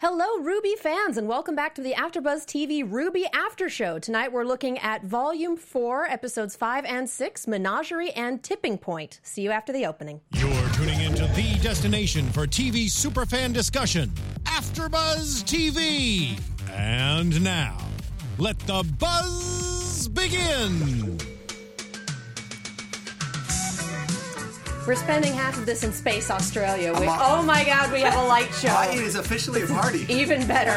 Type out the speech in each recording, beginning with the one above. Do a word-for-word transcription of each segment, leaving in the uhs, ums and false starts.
Hello, RWBY fans, and welcome back to the AfterBuzz T V RWBY After Show. Tonight we're looking at Volume four, Episodes five and six, Menagerie and Tipping Point. See you after the opening. You're tuning into the destination for T V superfan discussion, AfterBuzz T V. And now, let the buzz begin. We're spending half of this in space, Australia. We, oh my God, we have a light show. It is officially a party. Even better.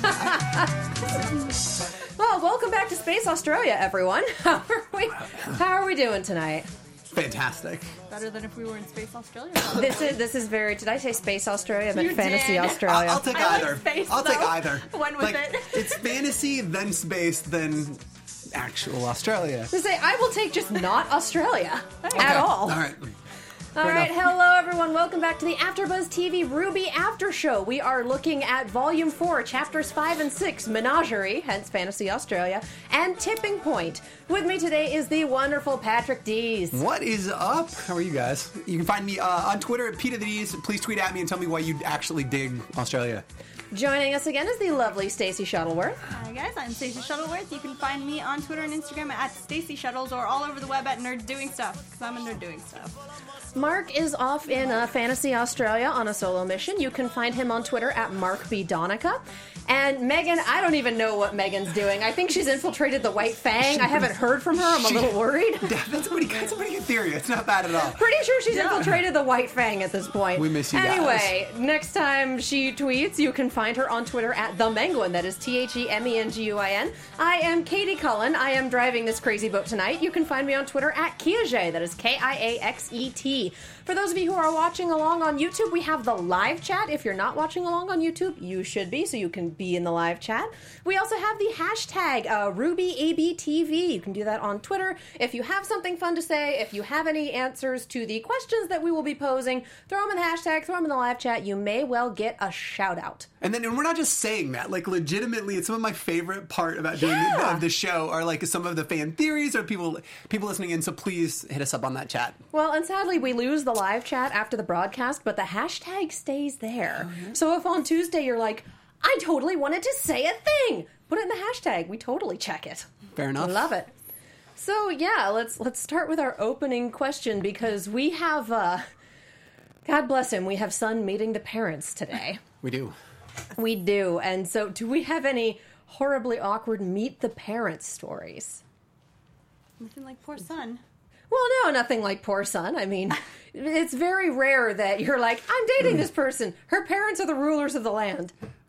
Well, welcome back to Space Australia, everyone. How are we? How are we doing tonight? Fantastic. Better than if we were in Space Australia. This is this is very. Did I say Space Australia? I meant You Fantasy did. Australia. I'll, I'll take I like either. space, I'll take though. either. One with like, it. It's fantasy, then space, then actual Australia. To say, I will take just not Australia Okay. at all. All right. All Fair right, enough. hello everyone. Welcome back to the AfterBuzz T V RWBY After Show. We are looking at Volume four, Chapters five and six, Menagerie, hence Fantasy Australia, and Tipping Point. With me today is the wonderful Patrick Dees. What is up? How are you guys? You can find me uh, on Twitter at Pete of the D's. Please tweet at me and tell me why you actually dig Australia. Joining us again is the lovely Stacey Shuttleworth. Hi guys, I'm Stacey Shuttleworth. You can find me on Twitter and Instagram at Stacey Shuttles or all over the web at Nerd Doing Stuff, because I'm a nerd doing stuff. Mark is off in uh, Fantasy Australia on a solo mission. You can find him on Twitter at Mark B. Donica. And Megan, I don't even know what Megan's doing. I think she's infiltrated the White Fang. I haven't heard from her. I'm a She- little worried. Yeah, that's, a pretty, that's a pretty good theory. It's not bad at all. Pretty sure she's infiltrated the White Fang at this point. We miss you guys. Anyway, next time she tweets, you can find her on Twitter at The Menguin. That is T H E M E N G U I N. I am Katie Cullen. I am driving this crazy boat tonight. You can find me on Twitter at Kiaxet. That is K I A X E T. For those of you who are watching along on YouTube, we have the live chat. If you're not watching along on YouTube, you should be, so you can be in the live chat. We also have the hashtag uh, RWBYABTV. You can do that on Twitter. If you have something fun to say, if you have any answers to the questions that we will be posing, throw them in the hashtag, throw them in the live chat. You may well get a shout out. And then and we're not just saying that. Like, legitimately, it's some of my favorite part about doing Yeah. of the show are, like, some of the fan theories or people people listening in. So please hit us up on that chat. Well, and sadly, we lose the live chat after the broadcast, but the hashtag stays there. So if on Tuesday you're like, I totally wanted to say a thing, put it in the hashtag. We totally check it. Fair enough. Love it. So yeah, let's let's start with our opening question because we have, uh, God bless him, we have son meeting the parents today. We do. We do. And so do we have any horribly awkward meet the parents stories? Nothing like poor son. Well, no, nothing like poor son. I mean, it's very rare that you're like, I'm dating this person. Her parents are the rulers of the land.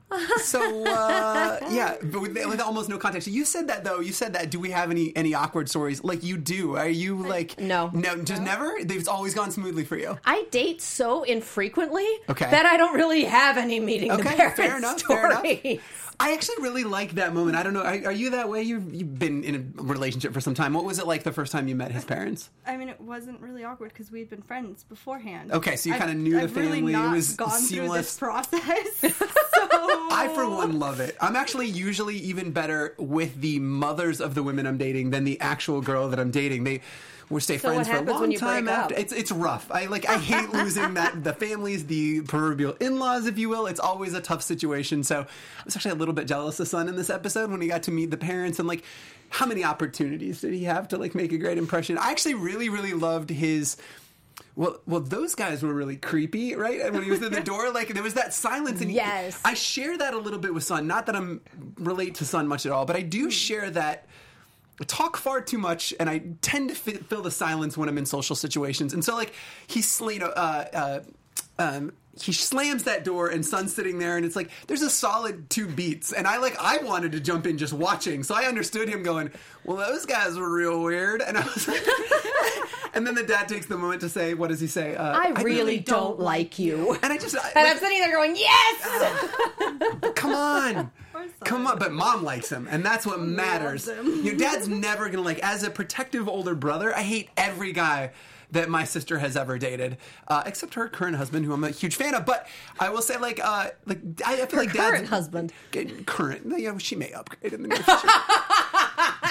So, uh, yeah, but with, with almost no context. You said that, though. You said that. Do we have any any awkward stories? Like, you do. Are you, like... No. No, just never? They've always gone smoothly for you. I date so infrequently Okay. that I don't really have any meeting the Okay, parents fair enough, fair enough. stories. I actually really like that moment. I don't know. Are, are you that way? You've, you've been in a relationship for some time. What was it like the first time you met his parents? I mean, it wasn't really awkward because we had been friends beforehand. Okay, so you I've- kinda knew the I've really family. It not was gone seamless. through this process. so I, for one, love it. I'm actually usually even better with the mothers of the women I'm dating than the actual girl that I'm dating. They we stay So friends what for a happens long when you time break up? after. It's it's rough. I like I hate losing that the families, the proverbial in-laws, if you will. It's always a tough situation. So I was actually a little bit jealous of Son in this episode when he got to meet the parents and like how many opportunities did he have to like make a great impression. I actually really really loved his. Well, well, those guys were really creepy, right? And when he was in the door, like there was that silence. And he- Yes. I share that a little bit with Son. Not that I'm relate to Son much at all, but I do share that. I talk far too much, and I tend to fi- fill the silence when I'm in social situations. And so, like, he's, you know, uh, uh, um, he slams that door, and Son's sitting there, and it's like there's a solid two beats. And I like I wanted to jump in just watching, so I understood him going, "Well, those guys were real weird." And I was like, and then the dad takes the moment to say, "What does he say?" Uh, I really don't like you. And I just, I, And I'm like, sitting there going, yes! come on. Poor son. Come on, but mom likes him, and that's what matters. loves him. Your dad's never gonna like. As a protective older brother, I hate every guy that my sister has ever dated, uh, except her current husband, who I'm a huge fan of. But I will say, like, uh, like I, I feel Her like current dad's husband. current. You know, she may upgrade in the near future.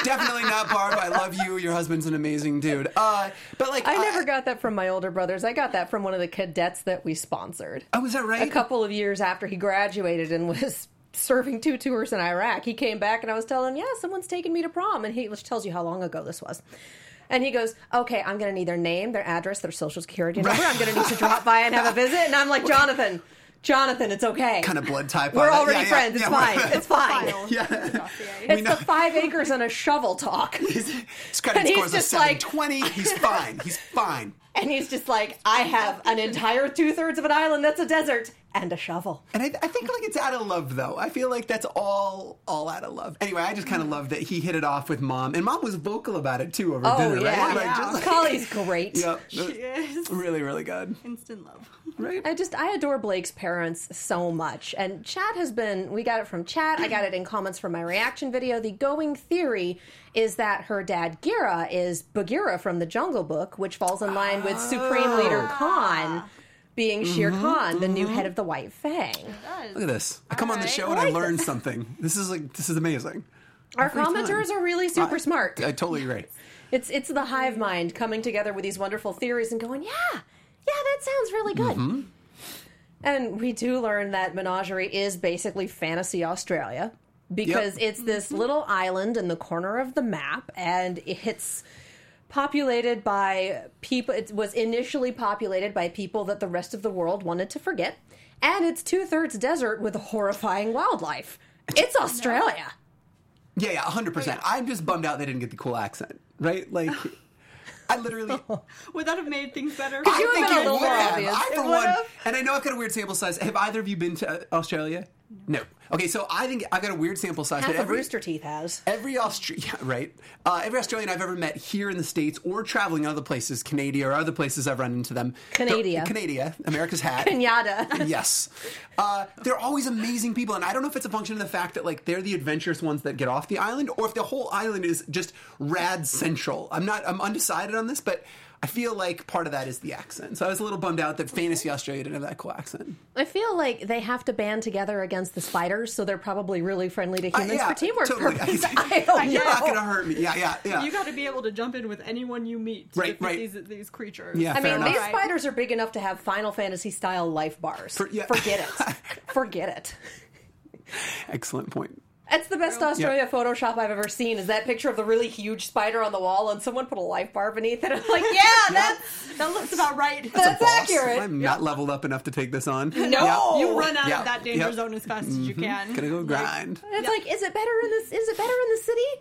Definitely not Barb. I love you. Your husband's an amazing dude. Uh, but like, I never got that from my older brothers. I got that from one of the cadets that we sponsored. Oh, is that right? A couple of years after he graduated and was serving two tours in Iraq, he came back and I was telling him, yeah, someone's taking me to prom. And he, which tells you how long ago this was. And he goes, okay, I'm going to need their name, their address, their social security number. I'm going to need to drop by and have a visit. And I'm like, Jonathan, Jonathan, it's okay. Kind of blood type. We're on already yeah, friends. Yeah, it's yeah, fine. It's fine. Yeah. It's the five acres and a shovel talk. His credit And he's score's a just like- seven twenty. He's fine. He's fine. And he's just like, I have an entire two-thirds of an island that's a desert and a shovel. And I, I think like it's out of love, though. I feel like that's all all out of love. Anyway, I just kind of love that he hit it off with Mom. And Mom was vocal about it, too, over Oh, dinner, yeah. right? Yeah. just, like, Collie's great. Yep. She is. Really, really good. Instant love. Right? I just, I adore Blake's parents so much. And chat has been, we got it from chat. I got it in comments from my reaction video. The going theory is that her dad, Gira, is Bagheera from the Jungle Book, which falls in line with Supreme Leader Khan being Shere Khan, the new head of the White Fang. Look at this. I come on the right. show I and I like learned something. This is like, this is amazing. Our Every commenters time. are really super I- smart. I totally agree. It's it's the hive mind coming together with these wonderful theories and going, yeah, yeah, that sounds really good. Mm-hmm. And we do learn that Menagerie is basically fantasy Australia because Yep. it's this little island in the corner of the map, and it's populated by people. It was initially populated by people that the rest of the world wanted to forget, and it's two thirds desert with horrifying wildlife. It's Australia. Yeah, yeah, one hundred percent. I'm just bummed out they didn't get the cool accent, right? Like, I literally... Would that have made things better? you I have think been a it little would more have. obvious. I, It for would one, have. and I know I've got a weird sample size. Have either of you been to uh, Australia? No. Okay, so I think I've got a weird sample size. Half but of every, Rooster Teeth has. Every Australian, yeah, right? Uh, every Australian I've ever met here in the States or traveling other places, Canada or other places I've run into them. Canada. Canada, America's hat. Kenyatta. Yes. Uh, they're always amazing people, and I don't know if it's a function of the fact that, like, they're the adventurous ones that get off the island, or if the whole island is just rad central. I'm not, I'm undecided on this, but I feel like part of that is the accent. So I was a little bummed out that Fantasy Australia didn't have that cool accent. I feel like they have to band together against the spiders, so they're probably really friendly to humans Uh, yeah, for teamwork totally. purposes. I don't You're know. not going to hurt me. Yeah, yeah, yeah. You got to be able to jump in with anyone you meet to Right, defeat right. these, these creatures. Yeah, I fair mean, enough. these Right. spiders are big enough to have Final Fantasy style life bars. For- yeah. Forget it. Forget it. Excellent point. It's the best Australia Photoshop I've ever seen. Is that picture of the really huge spider on the wall, and someone put a life bar beneath it? I'm like, yeah, that's That looks about right. that's Boss, accurate. I'm not leveled up enough to take this on. No. You run out Yeah. of that danger Yep. zone as fast as you can. Gonna go grind. It's like, is it better in this? Is it better in the city?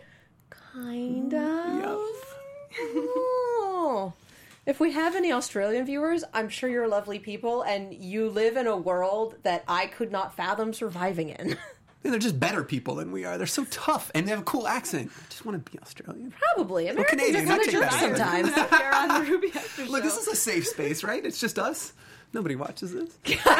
Kind of. Yep. Oh. If we have any Australian viewers, I'm sure you're lovely people, and you live in a world that I could not fathom surviving in. Yeah, they're just better people than we are. They're so tough, and they have a cool accent. I just want to be Australian. Probably. Americans Canadian, are I kind of take jerks that as sometimes. Here on the Ruby After Look, Show. this is a safe space, right? It's just us. Nobody watches this.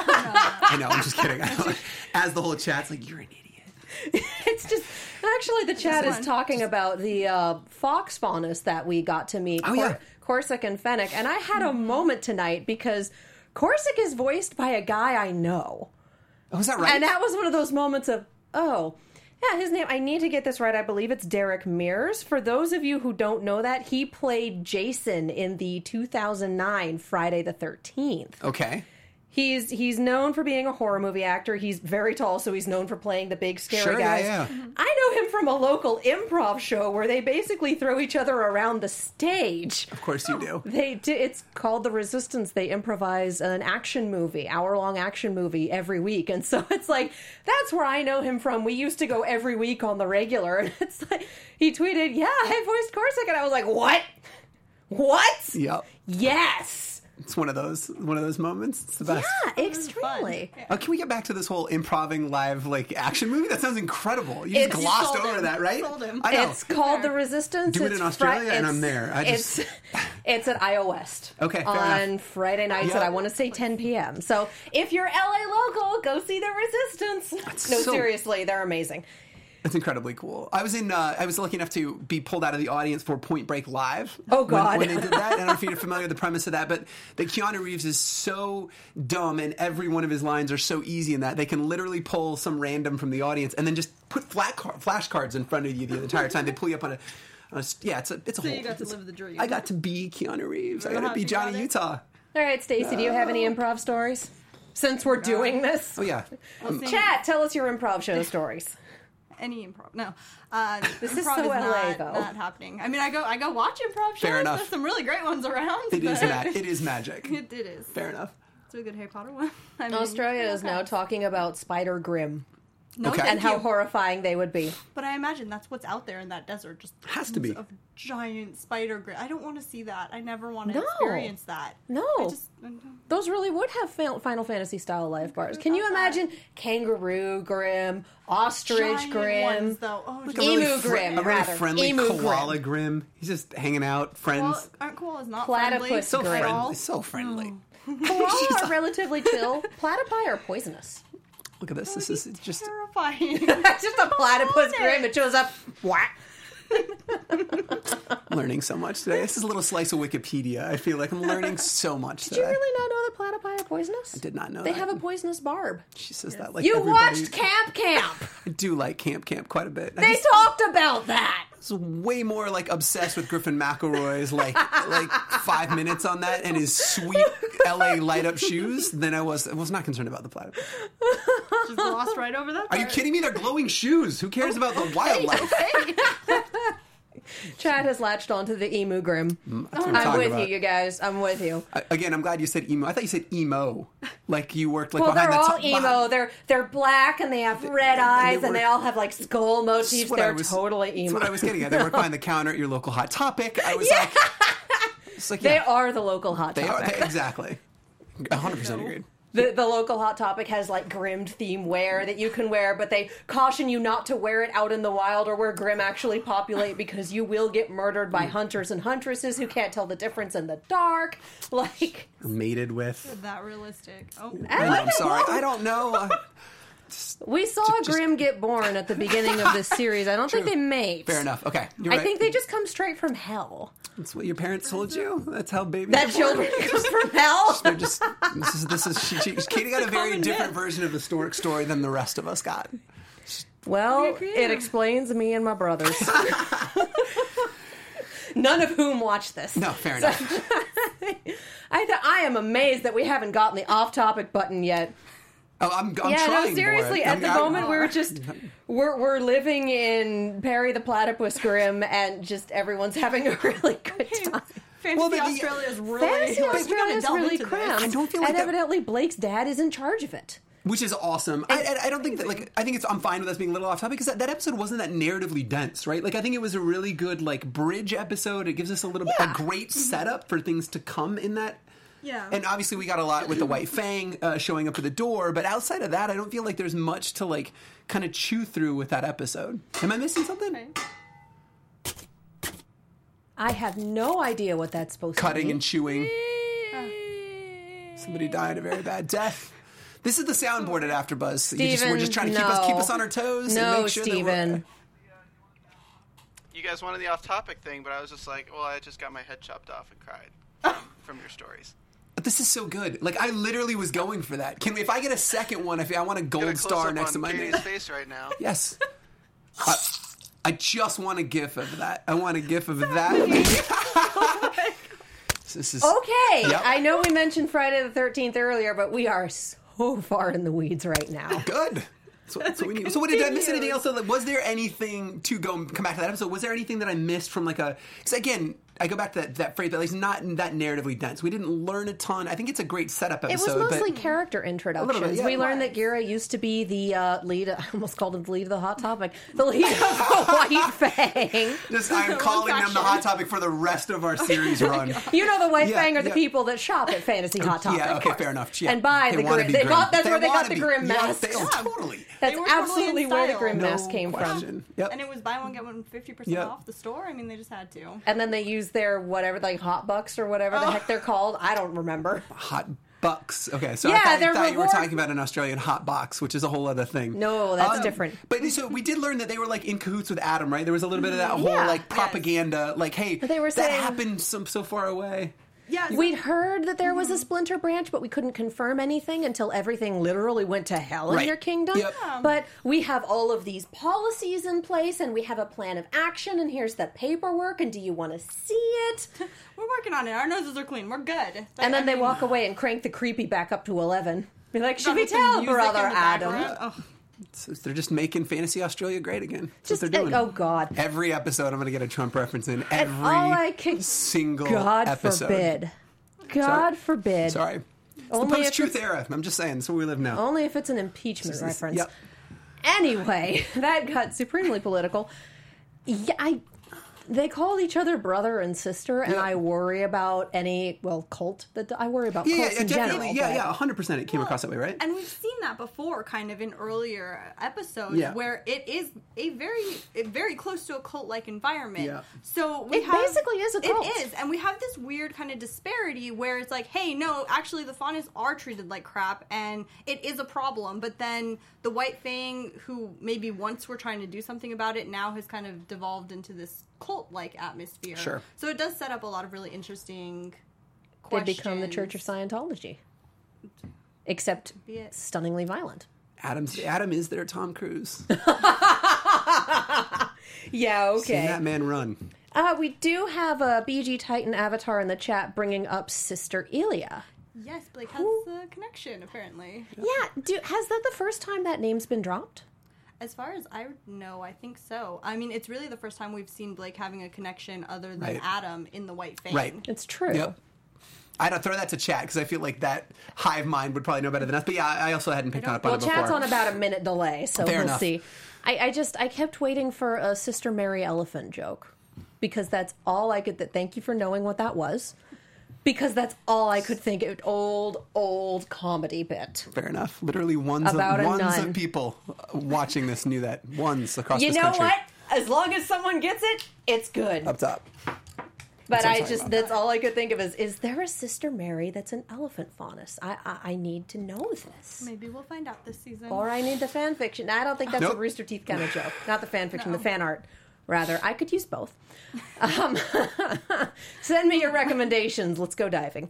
I know, I'm just kidding. As the whole chat's like, you're an idiot. It's just actually the chat is one. talking about the uh, fox faunus that we got to meet, Oh, yeah. Corsic and Fennec, and I had a moment tonight because Corsic is voiced by a guy I know, Oh, is that right? and that was one of those moments of oh. Yeah, his name, I need to get this right. I believe it's Derek Mears. For those of you who don't know that, he played Jason in the two thousand nine Friday the thirteenth. Okay. He's he's known for being a horror movie actor. He's very tall, so he's known for playing the big scary Sure, yeah, guys. yeah. I know him from a local improv show where they basically throw each other around the stage. Of course you do. They do, it's called The Resistance. They improvise an action movie, hour-long action movie every week. And so it's like, that's where I know him from. We used to go every week on the regular. And it's like, he tweeted, yeah, I voiced Corsic. And I was like, what? What? Yep. Yes. It's one of those one of those moments. It's the best. Yeah, extremely. Oh, can we get back to this whole improving live like action movie? That sounds incredible. You It's- just you glossed sold over him. that, right? Sold him. I know. It's called The Resistance. Do it It's in Australia Fri- and I'm it's- there. I just- It's, it's at I O West. Okay, fair on enough. Friday nights Yeah. at I want to say ten p.m. So if you're L A local, go see The Resistance. No, so- seriously, they're amazing. It's incredibly cool. I was in. Uh, I was lucky enough to be pulled out of the audience for Point Break Live. Oh, God. When, when they did that, I don't know if you're familiar with the premise of that, but that Keanu Reeves is so dumb, and every one of his lines are so easy in that they can literally pull some random from the audience and then just put flat car- flashcards in front of you the entire time. They pull you up on a. on a yeah, it's a. It's a So whole. you got to live the dream. I got to be Keanu Reeves. I got to Uh-huh, be you Johnny got it. Utah. All right, Stacey, do you have any improv stories? Since we're doing this. Oh yeah. Well, see, Chat, tell us your improv show stories. Any improv? No, uh, This is improv so L A, not, though. not happening. I mean, I go, I go watch improv shows. Fair enough. There's some really great ones around. It is but- ma- It is magic. It, it is. Fair enough. It's a good Harry Potter one. I mean, Australia yeah, is now okay. talking about Spider Grim No, Okay. thank and how you. horrifying they would be. But I imagine that's what's out there in that desert. Just Has to be. tons of giant spider grit. I don't want to see that. I never want to No. experience that. No. I just, I don't- Those really would have Fa- Final Fantasy style life bars. Can you imagine kangaroo grim, ostrich giant grim? ones, though. Oh, Like just- a really Emu fri- Grim, a really rather. friendly Emu koala Grim. grim. He's just hanging out, friends. Koala- aren't koalas not Platypus friendly? so Grim. friendly, all? so friendly. Koala are relatively chill. Platypi are poisonous. Look at this. This is just. Terrifying. It's just a platypus grim. It shows up. Whack. I'm learning so much today. This is a little slice of Wikipedia. I feel like I'm learning so much Did you today. really not know that platypi are poisonous? I did not know They that. have a poisonous barb. She says that like You everybody- watched Camp Camp. I do like Camp Camp quite a bit. I They just talked about that. was way more like obsessed with Griffin McElroy's like like five minutes on that and his sweet L A light up shoes than I was. I was not concerned about the platypus. Just glossed right over that. Are you part. kidding me? They're glowing shoes. Who cares about the wildlife? Chad has latched onto the emu grim. That's what I'm I'm talking with about. you, you guys. I'm with you. I- Again, I'm glad you said emo. I thought you said emo. Like you worked like Well, behind they're the all top- emo. They're they're black and they have red eyes and work- they all have like skull motifs. That's what I They're was- totally That's emo. what I was getting at. They work behind the counter at your local Hot Topic. I was like, it's like They yeah, are the local hot they are topic. they- exactly. one hundred percent agreed. The, the local Hot Topic has like grimmed theme wear that you can wear, but they caution you not to wear it out in the wild or where grim actually populate because you will get murdered by hunters and huntresses who can't tell the difference in the dark. Like, Mated with. That realistic. Oh, I know, I'm sorry. I don't know. Uh, we saw Just- Grim get born at the beginning of this series. I don't think they mate. Fair enough. Okay, you're I right. think they just come straight from hell. That's what your parents told you. That's how babies. That are born. children come from hell. They're just. This is. This is. She, she, Katie got a very common different myth. version of the stork story than the rest of us got. Well, You're creative. it explains me and my brothers. None of whom watch this. No, fair enough. I th- I am amazed that we haven't gotten the off-topic button yet. Oh, I'm. I'm yeah, trying. no, seriously. For it. At I'm- the I'm- moment, we're just we're we're living in Perry the Platypus Grim, and just everyone's having a really good time. Fantasy Well, the- Australia is really. Fantasy like, we gotta Australia is delve really into this. crammed, I don't feel like and that- evidently Blake's dad is in charge of it. Which is awesome. I, I, I don't think that, like, I think it's, I'm fine with us being a little off topic because that, that episode wasn't that narratively dense, right? Like, I think it was a really good, like, bridge episode. It gives us a little bit, Yeah. a great setup for things to come in that. Yeah. And obviously, we got a lot with the White Fang uh, showing up at the door, but outside of that, I don't feel like there's much to, like, kind of chew through with that episode. Am I missing something? Okay. I have no idea what that's supposed Cutting to be. and chewing. Somebody died a very bad death. This is the soundboard at AfterBuzz. You just, we're Steven, just trying to keep no. us keep us on our toes. No, and make sure that we're- Steven. You guys wanted the off-topic thing, but I was just like, well, I just got my head chopped off and cried from, from your stories. But this is so good. Like, I literally was going for that. Can we, if I get a second one, if I want a Get a gold star close-up next on to my Katie's name. face right now. Yes. I, I just want a gif of that. I want a gif of that. This is Okay, Yep. I know we mentioned Friday the thirteenth earlier, but we are so far in the weeds right now. good. So, so, we need, so what did I miss anything else? So, like, was there anything to go come back to that episode? Was there anything that I missed from like a? Because again, I go back to that, that phrase, but at least not that narratively dense. We didn't learn a ton. I think it's a great setup It episode. was mostly but, character introductions. yeah, we it learned was. that Gira used to be the uh, lead. I almost called him the lead of the Hot Topic. The lead of the White Fang. just I'm calling them the hot topic for the rest of our series run. You know, the White Yeah, Fang are the yeah. people that shop at Fantasy Hot Topic. Yeah, okay, fair enough. Yeah. And buy They the wanna grim. be They grim. got, that's They where they got wanna the be- grim yeah, masks. they- oh, totally. That's They were totally absolutely in where the style. grim No mask came from. question. Yep. And it was buy one get one fifty percent Yep. off the store. I mean, they just had to. And then they used their whatever, like hot bucks or whatever the Oh. heck they're called. I don't remember. Hot bucks. Okay, so Yeah, I thought, they're I thought you were reward- talking about an Australian hot box, which is a whole other thing. No, that's different. But so we did learn that they were like in cahoots with Adam, right? There was a little bit of that whole Yeah. like propaganda, like, hey, They were that saying- happened so, so far away. Yeah, so- We'd heard that there was a splinter branch, but we couldn't confirm anything until everything literally went to hell in Right. your kingdom. Yep. But we have all of these policies in place, and we have a plan of action, and here's the paperwork, and do you want to see it? we're working on it. Our noses are clean. We're good. And then I they mean, walk away and crank the creepy back up to eleven. Be like, should with we the tell music brother in the Adam? background. Oh. So they're just making Fantasy Australia great again. That's Just, what they're doing. oh, God. Every episode, I'm going to get a Trump reference in. And Every all I can... single God episode. forbid. God forbid. Sorry. It's Only the if post-truth it's- era. I'm just saying. That's where we live now. Only if it's an impeachment reference. Yep. Anyway, that got supremely political. Yeah, I. They call each other brother and sister, and Yep. I worry about any well cult that I worry about Yeah, cults yeah, in definitely. general. yeah, but- yeah, one hundred percent it came across that way, right? And we've seen that before, kind of in earlier episodes, Yeah. where it is a very, it very close to a cult-like environment. Yeah. So we It have, basically is a cult. It is, and we have this weird kind of disparity where it's like, hey, no, actually, the Faunus are treated like crap, and it is a problem. But then the White Fang, who maybe once were trying to do something about it, now has kind of devolved into this cult-like atmosphere. Sure. So it does set up a lot of really interesting They questions. become the Church of Scientology, except Be it. stunningly violent. Adam's, Adam is their Tom Cruise. Yeah, Seen that man run. Uh, we do have a B G Titan avatar in the chat bringing up Sister Elia. Yes, Blake has a connection, apparently. Yeah, do, has that the first time that name's been dropped? As far as I know, I think so. I mean, it's really the first time we've seen Blake having a connection other than Right. Adam in the White Fang. Right. It's true. Yep. I'd throw that to chat because I feel like that hive mind would probably know better than us. But yeah, I also hadn't picked up on Well, it before. chat's on about a minute delay, so Fair we'll enough. see. I, I just I kept waiting for a Sister Mary Elephant joke because that's all I could. Th- thank you for knowing what that was, because that's all I could think. Of, old old comedy bit. Fair enough. Literally ones About of a ones nun. of people watching this knew that. Ones across You this know country. what? As long as someone gets it, it's good. Up top. But what I'm I talking just, about. that's all I could think of is, is there a Sister Mary that's an elephant faunus? I, I, I need to know this. Maybe we'll find out this season. Or I need the fan fiction. I don't think that's Nope. a Rooster Teeth kind of joke. Not the fan fiction, the fan art. Rather, I could use both. Um, send me your recommendations. Let's go diving.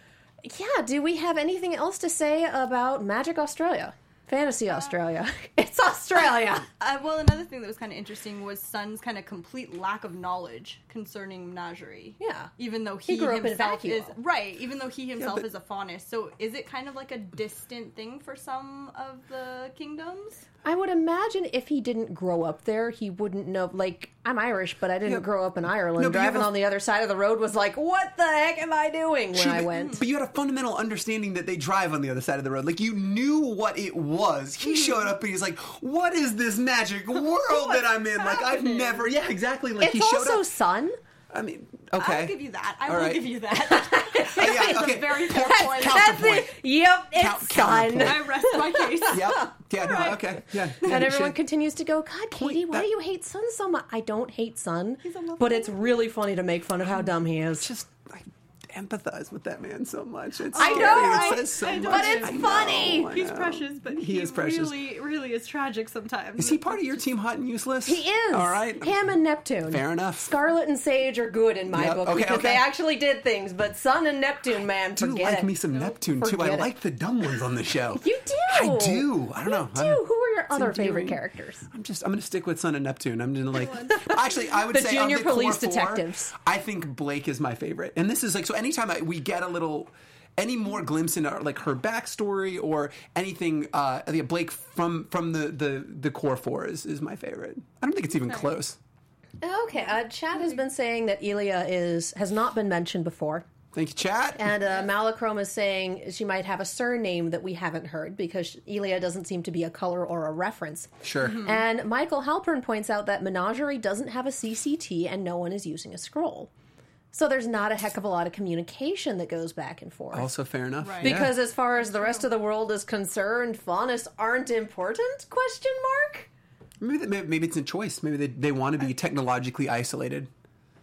Yeah, do we have anything else to say about Magic Australia? Fantasy Australia. It's Australia! Uh, well, another thing that was kind of interesting was Sun's kind of complete lack of knowledge concerning menagerie. Yeah. Even though he, He grew up in himself is Vacuole. right. Even though he himself but- is a faunus, so is it kind of like a distant thing for some of the kingdoms? I would imagine if he didn't grow up there, he wouldn't know. Like, I'm Irish, but I didn't Yeah. grow up in Ireland. No, but you Driving have a- on the other side of the road was like, what the heck am I doing when Sure, I but- went? But you had a fundamental understanding that they drive on the other side of the road. Like, you knew what it was. He showed up and he's like, what is this magic world that I'm in? Like, I've happening? never... Yeah, exactly. Like, It's he showed also up... sun. I mean, okay. I'll give you that. I All will right. give you that. Uh, yeah, It's okay. a very fair Count- point. counterpoint. Yep, it's Count- sun. counterpoint. I rest my case. Yep. Yeah, no, Right. okay. Yeah. yeah And you everyone should. continues to go, God, Katie, why that- do you hate Sun so much? I don't hate Sun, a lovely but it's really funny to make fun of how dumb he is. Just, I empathize with that man so much. It's I scary. know, It right? says so I know. much. But it's I know, funny. I He's know. precious, but He he, is precious. really, really is tragic sometimes. Is he part of your team, Hot and Useless? He is. All right. Him and Neptune. Fair enough. Scarlet and Sage are good in my Yep, book okay, because okay. they actually did things, but Sun and Neptune, man, I do forget like it. me some Neptune too. I Forget it. like the dumb ones on the show. You do. I do. I don't know. You do. I'm- Who are your it's other favorite endearing. characters? I'm just. I'm going to stick with Sun and Neptune. I'm going to like. Actually, I would The say junior of the core police four, detectives. I think Blake is my favorite, and this is like so. Anytime I, we get a little. Any more glimpse into like her backstory or anything, uh, yeah, Blake from from the, the, the core four is, is my favorite. I don't think it's even close. Okay, uh, Chad has been saying that Elia is has not been mentioned before. Thank you, chat. And uh, Malachrome is saying she might have a surname that we haven't heard because Elia doesn't seem to be a color or a reference. Sure. And Michael Halpern points out that Menagerie doesn't have a C C T and no one is using a scroll. So there's not a heck of a lot of communication that goes back and forth. Also fair enough. Right. Yeah. Because as far as the rest of the world is concerned, faunus aren't important? Question mark? maybe, that- maybe maybe it's a choice. Maybe they, they want to be technologically isolated. It could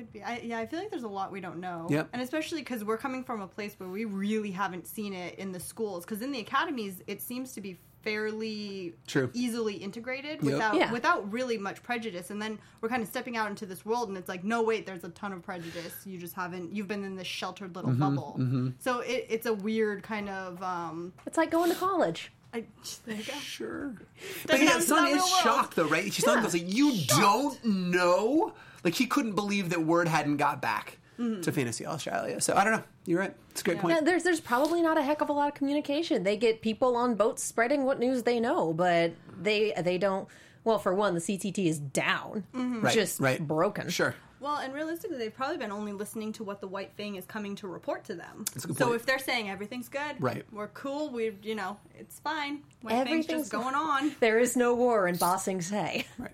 Could be. I, yeah, I feel like there's a lot we don't know. Yep. And especially because we're coming from a place where we really haven't seen it in the schools. Because in the academies, it seems to be fairly True. easily integrated Yep. without Yeah. without really much prejudice. And then we're kind of stepping out into this world, and it's like, no, wait, there's a ton of prejudice. You just haven't. You've been in this sheltered little Mm-hmm, bubble. So it, it's a weird kind of. Um, It's like going to college. I, there you go. Sure. But Doesn't yeah, have- son not is real world. shocked though, right? His son Yeah. goes like, "You don't know?" Like he couldn't believe that word hadn't got back to Fantasy Australia. So I don't know. You're right. It's a great Yeah. point. Yeah, there's there's probably not a heck of a lot of communication. They get people on boats spreading what news they know, but they they don't. Well, for one, the C T T is down, Right, just right. broken. Sure. Well, and realistically, they've probably been only listening to what the White Fang is coming to report to them. That's a good so point. if they're saying everything's good, Right. we're cool, we, you know, it's fine. White Fang's Everything's just going on. There is no war in Bossing Say. Right.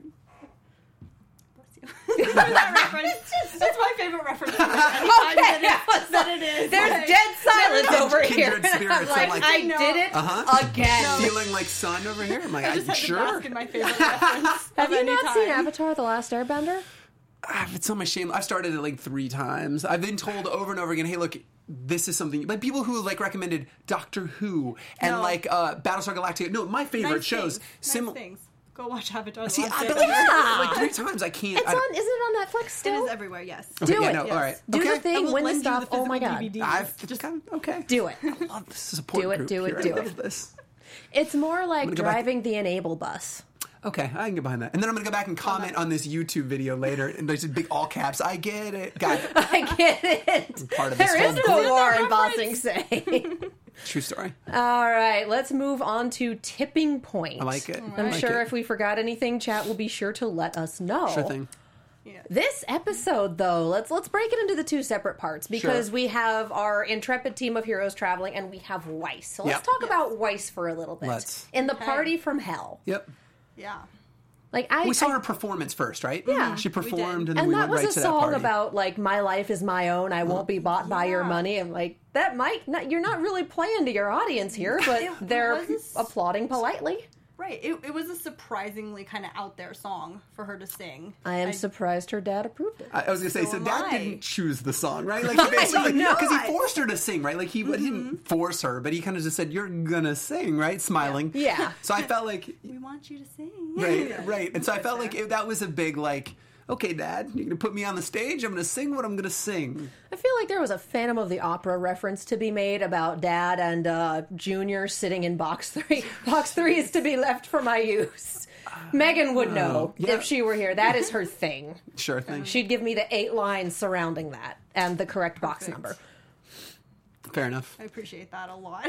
that reference. That's my favorite reference. Okay, that, it, that it is. There's Like, dead silence Kindred over here. spirits, I'm like, I'm like, I no. did it Uh-huh. again. Feeling like son over here. I'm like, I I, just had to sure. bask in my favorite reference. Have of you any not time. seen Avatar: The Last Airbender? Ah, it's on my shame. I've started it like three times. I've been told over and over again, hey, look, this is something. Like people who like recommended Doctor Who and No. like uh, Battlestar Galactica. No, my favorite Nice shows. things. Sim- nice things. Go watch Avatar. The See, Last I've been Airbender. like, like three times. I can't. It's I, on. Isn't it on Netflix It still? is everywhere. Yes. Do yeah, it. no, Yes. all right. Do okay. the I thing. will Win the lend you stuff. the Oh my physical god. D V Ds. I've just kind of, okay. Do it. I love this support Do it, group do it, here. do I it. love this. It's more like gonna go back- driving the enable bus. Okay, I can get behind that. And then I'm going to go back and comment on this YouTube video later. And there's big all caps. I get it. Got it. I get it. Part of this There is whole no war in Bossing Say. True story. All right, let's move on to tipping point. I like it. I I'm like sure it. if we forgot anything, chat will be sure to let us know. Sure thing. This episode, though, let's let's break it into the two separate parts because Sure. we have our intrepid team of heroes traveling, and we have Weiss. So let's Yep. talk about Weiss for a little bit. Let's. In the party from hell, Yep. Yeah. like I, We saw I- her performance first, right? Yeah. She did. performed, and then and we that went was right a to that song party. about like my life is my own. I won't be bought by your Yeah. money. I'm like that might not. You're not really playing to your audience here, but It they're was a s- applauding politely. Right. It, it was a surprisingly kind of out there song for her to sing. I am surprised her dad approved it. I I was gonna say, So so, am Dad I. didn't choose the song, right? Like he basically, not. because he forced her to sing, right? Like he, he didn't force her, but he kind of just said, "You're gonna sing," right? Smiling. Yeah. So I felt like, We want you to sing. right, Yeah. right, and so I felt Fair. like it, that was a big like, okay, Dad, you're gonna put me on the stage. I'm gonna sing what I'm gonna sing. I feel like there was a Phantom of the Opera reference to be made about Dad and uh, Junior sitting in box three. Box three is to be left for my use. Megan would know yeah. if she were here. That is her thing. Sure thing. She'd give me the eight lines surrounding that and the correct box Perfect. number. Fair enough. I appreciate that a lot.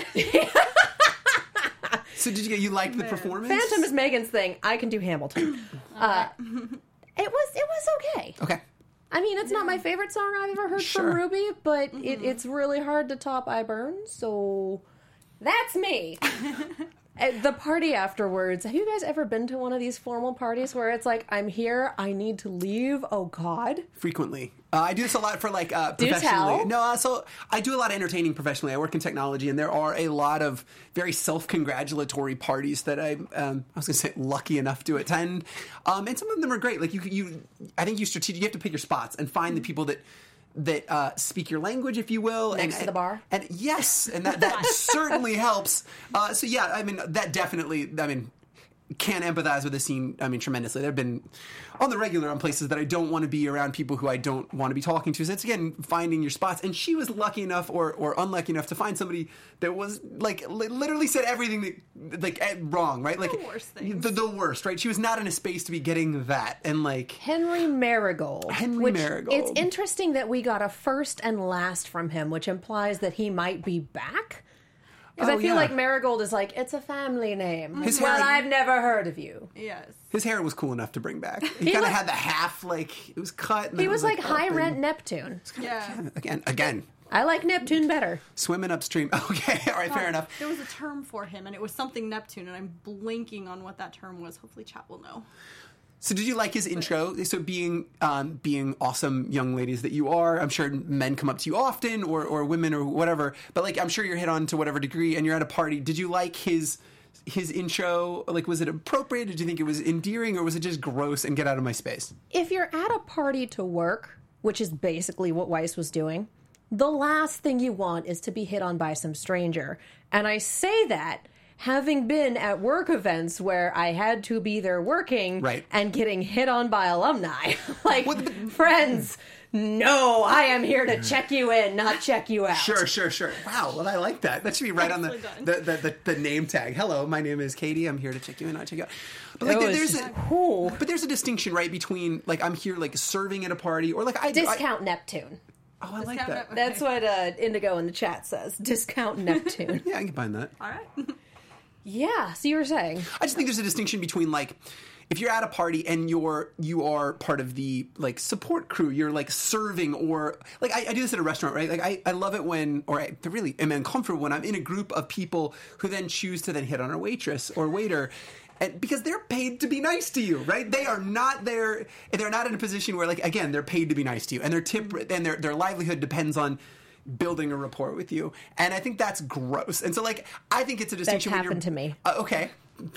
So did you get you liked the Man. performance? Phantom is Megan's thing. I can do Hamilton. Uh, it was it was okay. Okay. I mean, it's not my favorite song I've ever heard Sure. from Ruby, but it, it's really hard to top I Burn, so that's me. At the party afterwards, have you guys ever been to one of these formal parties where it's like, I'm here, I need to leave, oh God? Frequently. Uh, I do this a lot for like uh, Do professionally. tell. No, uh, so I do a lot of entertaining professionally. I work in technology, and there are a lot of very self-congratulatory parties that I, um, I was going to say, lucky enough to attend. Um, and some of them are great. Like you, you, I think you strategic. You have to pick your spots and find the people that that uh, speak your language, if you will, Next and, to the bar? And, and yes, and that that certainly helps. Uh, so yeah, I mean that definitely. I mean. Can empathize with the scene, I mean, tremendously. There have been on the regular on places that I don't want to be around people who I don't want to be talking to. So it's, again, finding your spots. And she was lucky enough or, or unlucky enough to find somebody that was, like, li- literally said everything that, like, eh, wrong, right? Like, The worst things. The, the worst, right? She was not in a space to be getting that. And, like, Henry Marigold. Henry which Marigold. It's interesting that we got a first and last from him, which implies that he might be back. Because Oh, I feel yeah. like Marigold is like, it's a family name. His well, hair- I've never heard of you. Yes. his hair was cool enough to bring back. He, He kind of looked- had the half, like, it was cut. And He then it was like up high and- rent Neptune. Yeah. Again, again, I like Neptune better. swimming upstream. Okay, all right, fair enough. There was a term for him, and it was something Neptune, and I'm blanking on what that term was. Hopefully, chat will know. So did you like his intro? So being um, being awesome young ladies that you are, I'm sure men come up to you often, or or women or whatever. But like, I'm sure you're hit on to whatever degree, and you're at a party. Did you like his his intro? Like, was it appropriate? Did you think it was endearing, or was it just gross and get out of my space? If you're at a party to work which is basically what Weiss was doing, the last thing you want is to be hit on by some stranger. And I say that having been at work events where I had to be there working right. and getting hit on by alumni. Like, well, but, friends, no, I am here to check you in, not check you out. Sure, sure, sure. Wow, well, I like that. That should be right on the the, the, the the name tag. Hello, my name is Katie. I'm here to check you in, not check you out. But like, there's a cool. But there's a distinction, right, between like I'm here like serving at a party or like I discount I, Neptune. Oh, I Discount like that. Neptune. That's what uh, Indigo in the chat says. Discount Neptune. Yeah, I can find that. All right. Yeah, so you were saying. I just think there's a distinction between like if you're at a party and you're you are part of the like support crew, you're like serving or like I, I do this at a restaurant, right? Like I, I love it when or I really am uncomfortable when I'm in a group of people who then choose to then hit on a waitress or waiter. And because they're paid to be nice to you, right? They are not there. They're not in a position where, like, again, they're paid to be nice to you, and their tip and their their livelihood depends on building a rapport with you. And I think that's gross. And so, like, I think it's a distinction. That's when happened you're, to me. Uh, okay,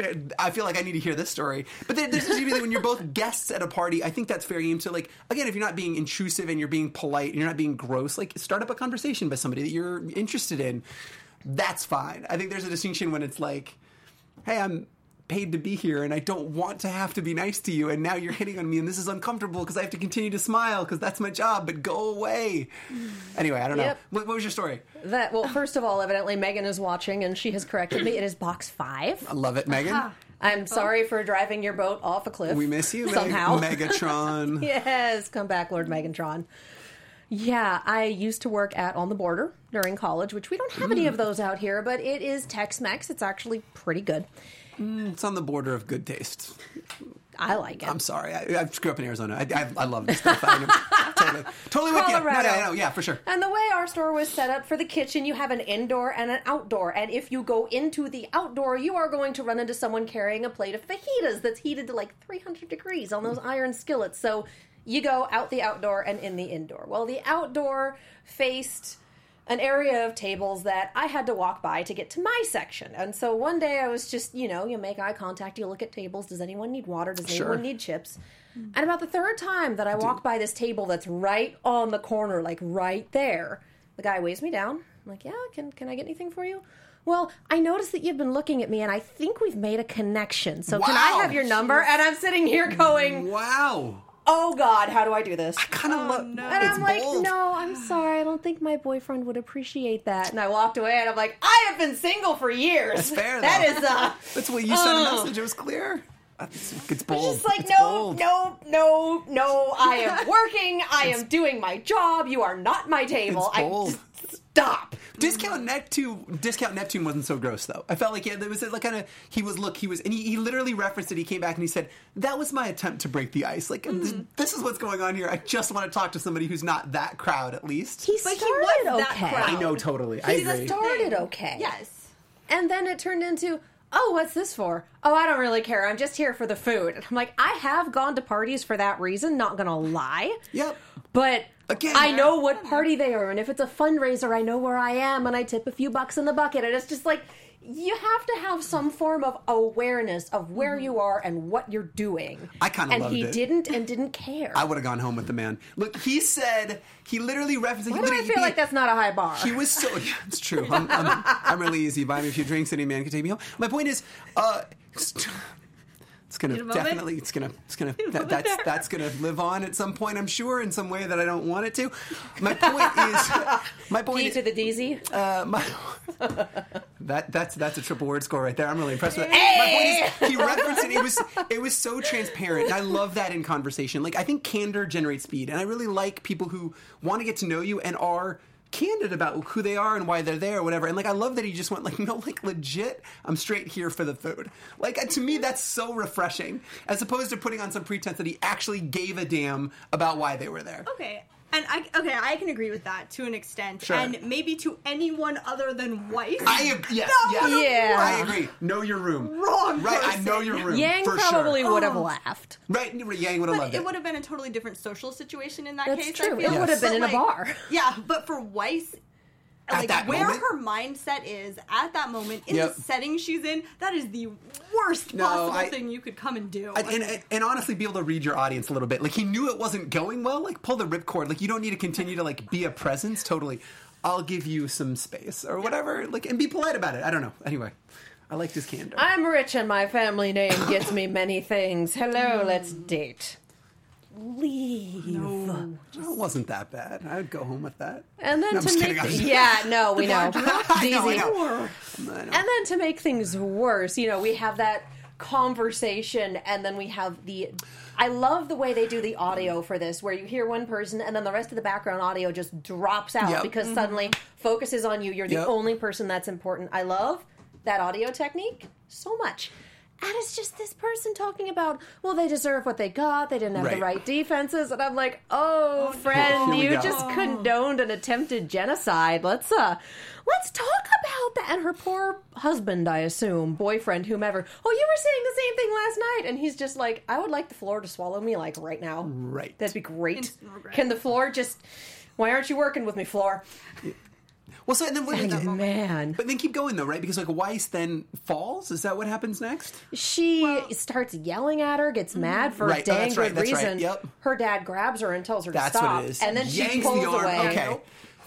I feel like I need to hear this story. But there, there's usually when you're both guests at a party, I think that's fair game to, like, again, if you're not being intrusive and you're being polite and you're not being gross, like, start up a conversation with somebody that you're interested in. That's fine. I think there's a distinction when it's like, hey, I'm paid to be here and I don't want to have to be nice to you and now you're hitting on me and this is uncomfortable because I have to continue to smile because that's my job, but go away. Anyway, I don't Yep. know. What, what was your story? That well, first of all, evidently Megan is watching and she has corrected me. It is box five. I love it, Megan. I'm sorry for driving your boat off a cliff. We miss you, somehow. Meg- Megatron. Yes, come back, Lord Megatron. Yeah, I used to work at On the Border during college, which we don't have any of those out here, but it is Tex-Mex. It's actually pretty good. Mm, it's on the border of good taste. I like it. I'm sorry. I, I grew up in Arizona. I, I, I love this stuff. I know, totally, totally with you. No, no, Colorado. no, yeah, for sure. And the way our store was set up for the kitchen, you have an indoor and an outdoor. And if you go into the outdoor, you are going to run into someone carrying a plate of fajitas that's heated to like three hundred degrees on those iron skillets. So you go out the outdoor and in the indoor. Well, the outdoor faced an area of tables that I had to walk by to get to my section. And so one day I was just, you know, you make eye contact, you look at tables. Does anyone need water? Does Sure. anyone need chips? And about the third time that I walk by this table that's right on the corner, like right there, the guy weighs me down. I'm like, yeah, can can I get anything for you? Well, I noticed that you've been looking at me, and I think we've made a connection. So can I Wow. have your number? And I'm sitting here going, Wow. oh, God, how do I do this? I kind of love And It's I'm like, bold. no, I'm sorry. I don't think my boyfriend would appreciate that. And I walked away, and I'm like, I have been single for years. That's fair, That though. is, uh... That's what you sent a uh, message. It was clear. It's, it's bold. Just like, It's no, bold. no, no, no, I am working. I am doing my job. You are not my table. It's bold. I just, stop. Discount Neptune. Discount Neptune wasn't so gross though. I felt like yeah, there was like kind of he was look he was and he, he literally referenced it. He came back and he said that was my attempt to break the ice. Like Mm-hmm. this, this is what's going on here. I just want to talk to somebody who's not that crowd at least. He But he started was that okay. crowd. I know totally. I He agree. started okay. Yes. And then it turned into, oh, what's this for? Oh, I don't really care. I'm just here for the food. And I'm like, I have gone to parties for that reason, not gonna lie. Yep. But Again, I know what party they are, and if it's a fundraiser, I know where I am, and I tip a few bucks in the bucket. And it's just like, you have to have some form of awareness of where you are and what you're doing. I kinda And loved he it. didn't and didn't care. I would have gone home with the man. Look, he said he literally referenced. Why he do I literally- feel he- like that's not a high bar? He was so. Yeah, it's true. I'm, I'm, I'm really easy. Buy me a few drinks, any man can take me home. My point is, uh, it's gonna Need a moment? definitely. It's gonna. It's gonna. a That, moment that's there. that's gonna live on at some point. I'm sure in some way that I don't want it to. My point is. My point D is. to the D Z. Uh, my, that that's that's a triple word score right there. I'm really impressed with that. My point is, he referenced it. It was it was so transparent. And I love that in conversation. Like I think candor generates speed, and I really like people who want to get to know you and are candid about who they are and why they're there or whatever. And like I love that he just went like, no, like legit, I'm straight here for the food. Like to me, that's so refreshing, as opposed to putting on some pretense that he actually gave a damn about why they were there. Okay. And I okay, I can agree with that to an extent, Sure. and maybe to anyone other than Weiss. I agree. Yes, That yes. was a Yeah. I agree. Know your room. Wrong Right, I person. know your room. Yang for probably sure. would have Oh. laughed. Right, Yang would have But loved it it. would have been a totally different social situation in that That's case. true. I feel. It would have been But, in a like, bar. Yeah, but for Weiss, At like that where moment? her mindset is at that moment in Yep. the setting she's in, that is the worst No, possible I- thing you could come and do. And, and, and honestly, be able to read your audience a little bit. Like, he knew it wasn't going well. Like, pull the ripcord. Like, you don't need to continue to, like, be a presence. Totally. I'll give you some space or whatever. Like, and be polite about it. I don't know. Anyway, I liked his candor. I'm rich and my family name gets me many things. Hello, let's date. Leave. No, it wasn't that bad. I would go home with that. And then No, I'm to just make kidding. I'm just- yeah, no, we know. I know, I Easy. know. I know. And then to make things worse, you know, we have that conversation, and then we have the. I love the way they do the audio for this, where you hear one person, and then the rest of the background audio just drops out Yep. because Mm-hmm. suddenly focuses on you. You're the Yep. only person that's important. I love that audio technique so much. And it's just this person talking about, well, they deserve what they got. They didn't have the Right. right defenses. And I'm like, oh, friend, Here we you go. just condoned an attempted genocide. Let's, uh, let's talk about that. And her poor husband, I assume, boyfriend, whomever. Oh, you were saying the same thing last night. And he's just like, I would like the floor to swallow me, like, right now. Right. That'd be great. Instant regret. Can the floor just, why aren't you working with me, floor? Well, so and then what? And man. But then keep going though, right? Because like Weiss then falls. Is that what happens next? She starts yelling at her, gets mad for Right. a Oh, dang that's good right. That's right. reason. Yep. Her dad grabs her and tells her That's to stop. what it is. And then she Yanks pulls the arm. away Okay.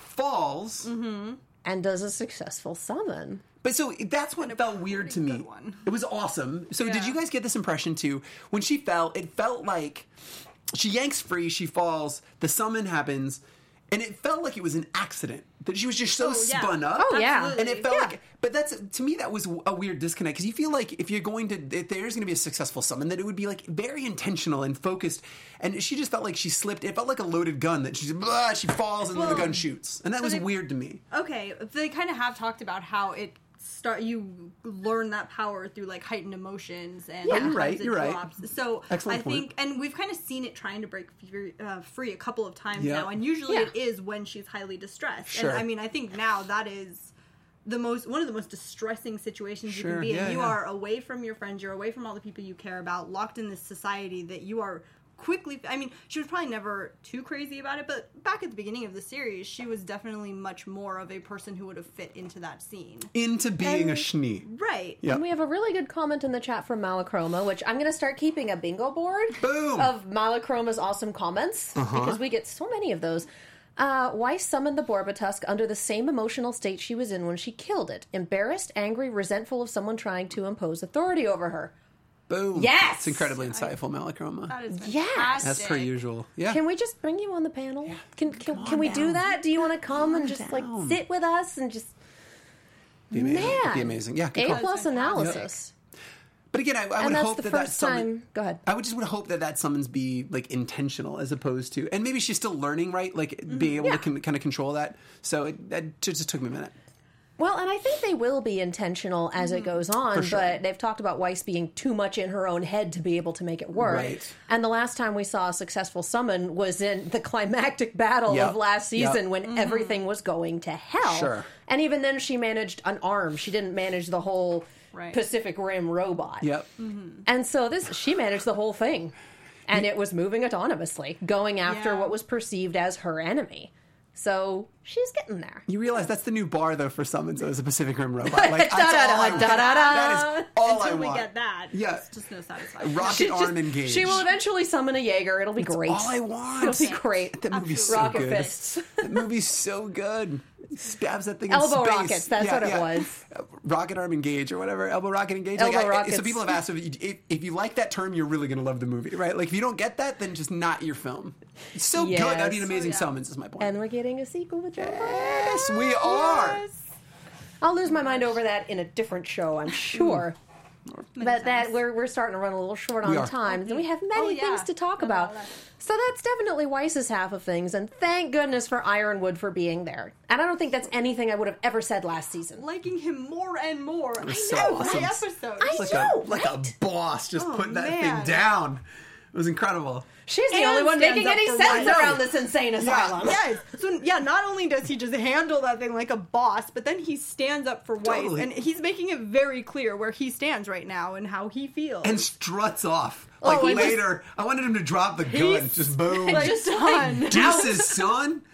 Falls. and does a successful summon. But so that's what felt weird to me. good one. It was awesome. So did Yeah. you guys get this impression too? When she fell, it felt like she yanks free, she falls, the summon happens, and it felt like it was an accident. That she was just so Oh, yeah. spun up. Oh, yeah. And it felt Yeah. like, but that's, to me, that was a weird disconnect. Because you feel like if you're going to, if there's going to be a successful summon, that it would be like very intentional and focused. And she just felt like she slipped. It felt like a loaded gun that she just, blah, she falls and then the Well, gun shoots. And that was they- weird to me. Okay, they kind of have talked about how it start you learn that power through like heightened emotions and Yeah, sometimes you're right, it you're right. drops. So Excellent I point. think, and we've kind of seen it trying to break free, uh, free a couple of times Yeah. now, and usually Yeah. it is when she's highly distressed. Sure. And I mean, I think now that is the most one of the most distressing situations you Sure, can be in. yeah, You yeah. are away from your friends, you're away from all the people you care about, locked in this society that you are quickly. I mean, she was probably never too crazy about it, but back at the beginning of the series, she was definitely much more of a person who would have fit into that scene. Into being a And- schnee. Right. Yeah. And we have a really good comment in the chat from Malachroma, which I'm going to start keeping a bingo board Boom. of Malachroma's awesome comments because we get so many of those. Uh, Weiss summoned the Borbatusk under the same emotional state she was in when she killed it. Embarrassed, angry, resentful of someone trying to impose authority over her. Boom. Yes! It's incredibly insightful, Malachroma. That is Yes. fantastic. As per usual. Yeah. Can we just bring you on the panel? Can can, Come can on we down. do that? Do you want to come and just down. like sit with us and just Be amazing. man? It'd be amazing. Yeah. Good A call. plus analysis. But again, I, I And would that's hope the that that first summon. time. Go ahead. I would just would hope that that summons be like intentional as opposed to, and maybe she's still learning, right? Like being able Yeah. to con- kind of control that. So it, that just, just took me a minute. Well, and I think they will be intentional as it goes on, For sure. but they've talked about Weiss being too much in her own head to be able to make it work. Right. And the last time we saw a successful summon was in the climactic battle Yep. of last season Yep. when everything was going to hell. Sure. And even then she managed an arm. She didn't manage the whole Right. Pacific Rim robot. Yep. And so this she managed the whole thing. And it was moving autonomously, going after Yeah. what was perceived as her enemy. So she's getting there. You realize that's the new bar though for summons as a Pacific Rim robot. Like that's all I Da-da-da, want. da-da-da. That is all I Until we want. get that, Yeah. it's just no satisfaction. Rocket She arm just- engaged. She will eventually summon a Jaeger. It'll be great. all I want. It'll be great. That movie's so Rocket good. fists. That movie's so good. He stabs that thing Elbow in space. rockets, that's what it was. Uh, Rocket arm engage or whatever. Elbow rocket engage. Elbow like, I- rockets. So people have asked if you, if, if you like that term, you're really going to love the movie, right? Like if you don't get that, then just not your film. It's so good. Yes. That'd be an amazing Oh, yeah. summons. Is my point. And we're getting a sequel with John Byrne. yes, we are. I'll lose my mind over that in a different show, I'm sure. But that we're we're starting to run a little short We on are. time, and we have many Oh, yeah. things to talk No, no, about. that's- So that's definitely Weiss's half of things, and thank goodness for Ironwood for being there. And I don't think that's anything I would have ever said last season. Liking him more and more. I so know. awesome. episode. I like know, a like right? a boss, just Oh, putting that man. thing down. It was incredible. She's the And only one stands making up any for sense Weiss. around this insane asylum. Yes. So yeah, not only does he just handle that thing like a boss, but then he stands up for Weiss, Totally. and he's making it very clear where he stands right now and how he feels. And struts off. Like Oh, it was- later, I wanted him to drop the gun. He's- Just boom. like, Just son. Deuces, son.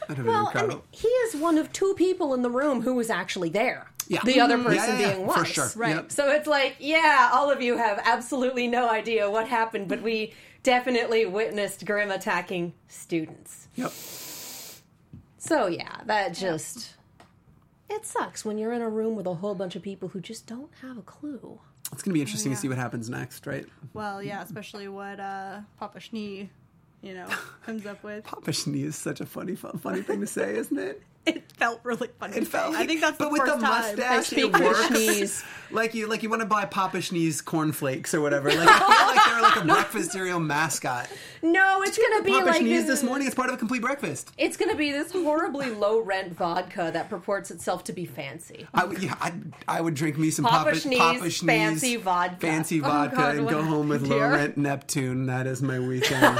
That would have been Well, incredible. and he is one of two people in the room who was actually there. Yeah. The other Mhm. person Yeah, yeah, yeah, being for was. sure. Right. Yep. So it's like, yeah, all of you have absolutely no idea what happened, but we definitely witnessed Grimm attacking students. Yep. So yeah, that just... It sucks when you're in a room with a whole bunch of people who just don't have a clue. It's going to be interesting yeah. to see what happens next, right? Well, yeah, especially what uh, Papa Schnee, you know, comes up with. Papa Schnee is such a funny, funny thing to say, isn't it? It felt really funny. It felt I like- think that's the but with first the time. mustache, I speak it for works. Schnees. Like you, like you want to buy Papa Schnee's cornflakes or whatever. Like I feel like they're like a breakfast cereal mascot. No, it's going to be Papa like... Schnee's an- this morning. It's part of a complete breakfast. It's going to be this horribly low-rent vodka that purports itself to be fancy. I would, yeah, I, I would drink me some Papa Papa, Schnee's Papa Schnee's fancy vodka. fancy Oh, vodka, God, and what go a home with dear. low rent Neptune. That is my weekend.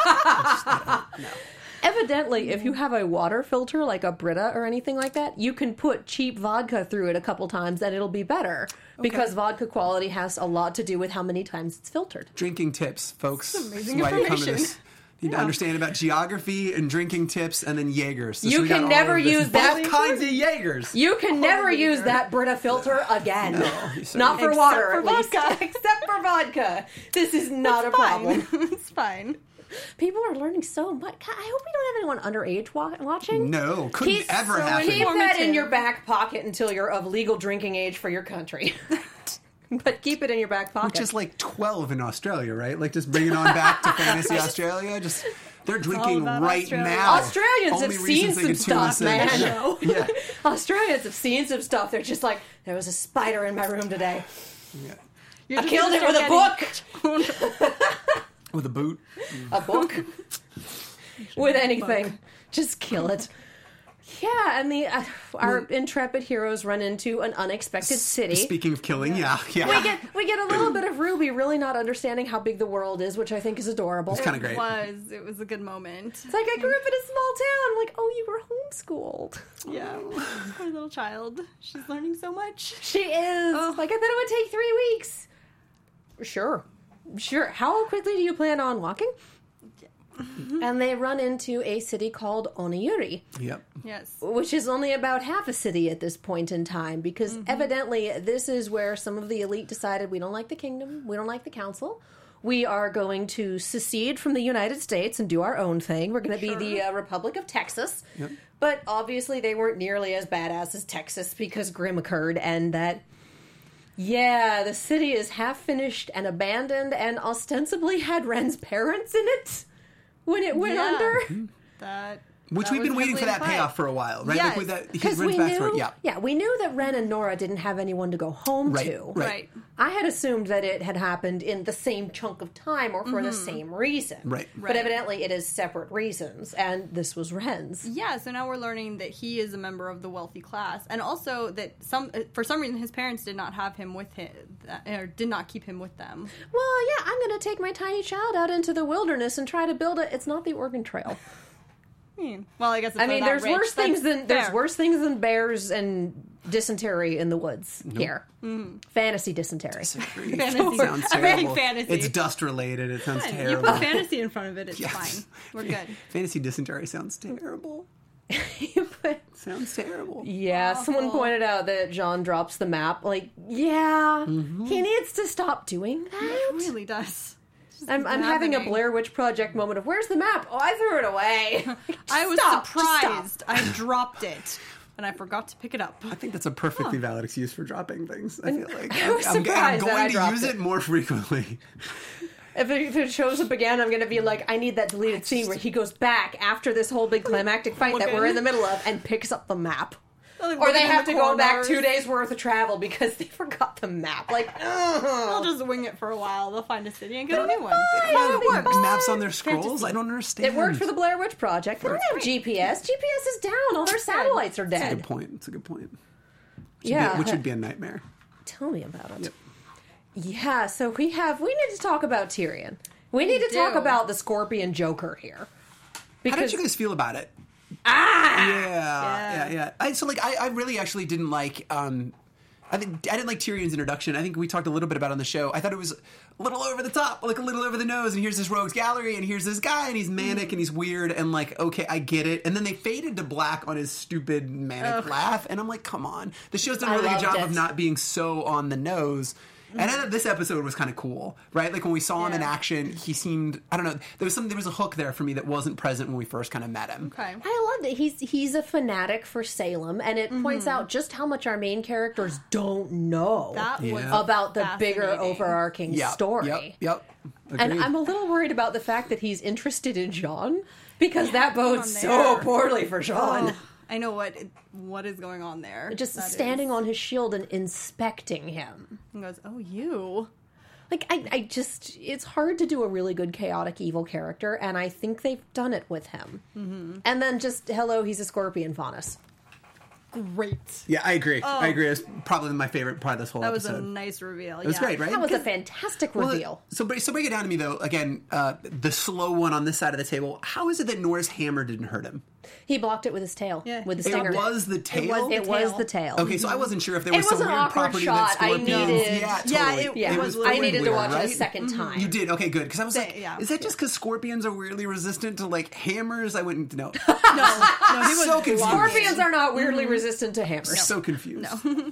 Evidently, if you have a water filter like a Brita or anything like that, you can put cheap vodka through it a couple times and it'll be better. Because vodka quality has a lot to do with how many times it's filtered. Drinking tips, folks. amazing That's why you come to information. this. You need to Yeah. understand about geography and drinking tips, and then Jaegers. So You we got can all never of this. use that- Both kinds of Jaegers. You can never Holy use dear. that Brita filter again. No, you certainly- Not for Except water, for at least. vodka. Except for vodka. This is not a It's fine. problem. It's fine. People are learning so much. God, I hope we don't have anyone underage wa- watching. No, couldn't Keep, ever so happen. Keep that in Informative. your back pocket until you're of legal drinking age for your country. But keep it in your back pocket. Which is like twelve in Australia, right? Like just bring it on back to Fantasy Australia. Just they're drinking about right Australia. now. Australians Only have reasons seen they some could tune stuff, us in. man. Yeah. Australians have seen some stuff. They're just like, there was a spider in my room today. Yeah. You're I just killed it gonna with a start book. With a boot. A book. With anything. Just kill it. Yeah, and the uh, our intrepid heroes run into an unexpected city. Speaking of killing, yeah, yeah. we get we get a little bit of Ruby really not understanding how big the world is, which I think is adorable. It's kind of It great. was. It was a good moment. It's like I grew up in a small town. I'm like, oh, you were homeschooled. Yeah. Poor little child. She's learning so much. She is. Oh. Like I thought it would take three weeks. Sure, sure. How quickly do you plan on walking? And they run into a city called Oniyuri, Yep. Yes. which is only about half a city at this point in time, because Mm-hmm. evidently this is where some of the elite decided we don't like the kingdom, we don't like the council. We are going to secede from the United States and do our own thing. We're going to Sure. be the uh, Republic of Texas. Yep. But obviously they weren't nearly as badass as Texas because Grimm occurred, and that, yeah, the city is half finished and abandoned and ostensibly had Ren's parents in it when it went Yeah. under. That. Which that we've was been waiting for heavily that in play. payoff for a while, right? Yes. Like with that, he Because we Ren's backstory. knew, Yeah. we knew that Ren and Nora didn't have anyone to go home Right. to. Right. Right. I had assumed that it had happened in the same chunk of time or for the same reason. Right. But Right. evidently it is separate reasons, and this was Ren's. Yeah, so now we're learning that he is a member of the wealthy class, and also that some, for some reason, his parents did not have him with him, or did not keep him with them. Well, yeah, I'm going to take my tiny child out into the wilderness and try to build it. It's not the Oregon Trail. Hmm. Well, I guess it's I mean, not there's rich. worse things That's than there's fair. worse things than bears and dysentery in the woods here. Fantasy dysentery. Fantasy. Sounds I'm making terrible. fantasy. It's dust related. It sounds You terrible. put fantasy in front of it, it's Yes. fine. We're good. Fantasy dysentery sounds terrible. But, Sounds terrible. yeah, someone Awful. pointed out that John drops the map. Like, yeah, he needs to stop doing that. It really does. Just I'm, I'm having a maddening. Blair Witch Project moment of, where's the map? Oh, I threw it away. I was Stop, just stop. surprised. I dropped it, and I forgot to pick it up. I think that's a perfectly valid excuse for dropping things. I feel like I was I'm, I'm, I'm surprised that I going to dropped use it. it more frequently. If it, if it shows up again, I'm going to be like, I need that deleted scene where he goes back after this whole big climactic fight that we're in the middle of and picks up the map. Like, Or they looking in have the to go back corners. two days worth of travel because they forgot the map. Like, ugh. They'll just wing it for a while. They'll find a city and get a new one. fine. That's how It'll it be works. fine. Maps on their scrolls? Fantasy. I don't understand. It worked for the Blair Witch Project. They don't have G P S. G P S is down. All their satellites are That's a dead. good point. That's a good point. Which would Yeah. Be, which would be a nightmare. Tell me about it. Yeah, so we have, we need to talk about Tyrion. We need to do. talk about the Scorpion Joker here. How did you guys feel about it? Ah! Yeah, yeah, yeah. I, so, like, I, I really actually didn't like. Um, I think I didn't like Tyrion's introduction. I think we talked a little bit about it on the show. I thought it was a little over the top, like a little over the nose, and here's this rogues gallery, and here's this guy, and he's manic, and he's weird, and like, okay, I get it. And then they faded to black on his stupid manic Ugh. laugh, and I'm like, come on. The show's done a really good job it. of not being so on the nose. And I thought this episode was kind of cool, right? Like when we saw him yeah. in action, he seemed, I don't know, there was something, there was a hook there for me that wasn't present when we first kind of met him. Okay. I loved it. He's he's a fanatic for Salem, and it mm-hmm. points out just how much our main characters don't know that was yeah. about the bigger overarching yep. story. Yep, yep. Agreed. And I'm a little worried about the fact that he's interested in Jean, because yeah, that bodes so poorly for Jean. Oh. I know what what is going on there. Just that standing is. on his shield and inspecting him. And goes, oh, you. Like, I, I just, it's hard to do a really good chaotic evil character, and I think they've done it with him. Mm-hmm. And then just, hello, he's a scorpion faunus. Great. Yeah, I agree. Oh. I agree. It's probably my favorite part of this whole that episode. That was a nice reveal. It was yeah. great, right? That was a fantastic reveal. Well, so, so break it down to me, though. Again, uh, the slow one on this side of the table. How is it that Nora's hammer didn't hurt him? He blocked it with his tail. Yeah. With the stinger. It was the tail? It was the, it tail. Was the tail. Okay, so I wasn't sure if there was, was some an weird property shot. that Scorpions... I needed... Yeah, totally. Yeah, it, yeah. it was I needed weird, to watch right? it a second Mm-hmm. time. You did? Okay, good. Because I was Say, like, yeah. is that just because scorpions are weirdly resistant to, like, hammers? I wouldn't know. no, no, he was so confused. Scorpions are not weirdly mm-hmm. resistant to hammers. I'm so confused. No.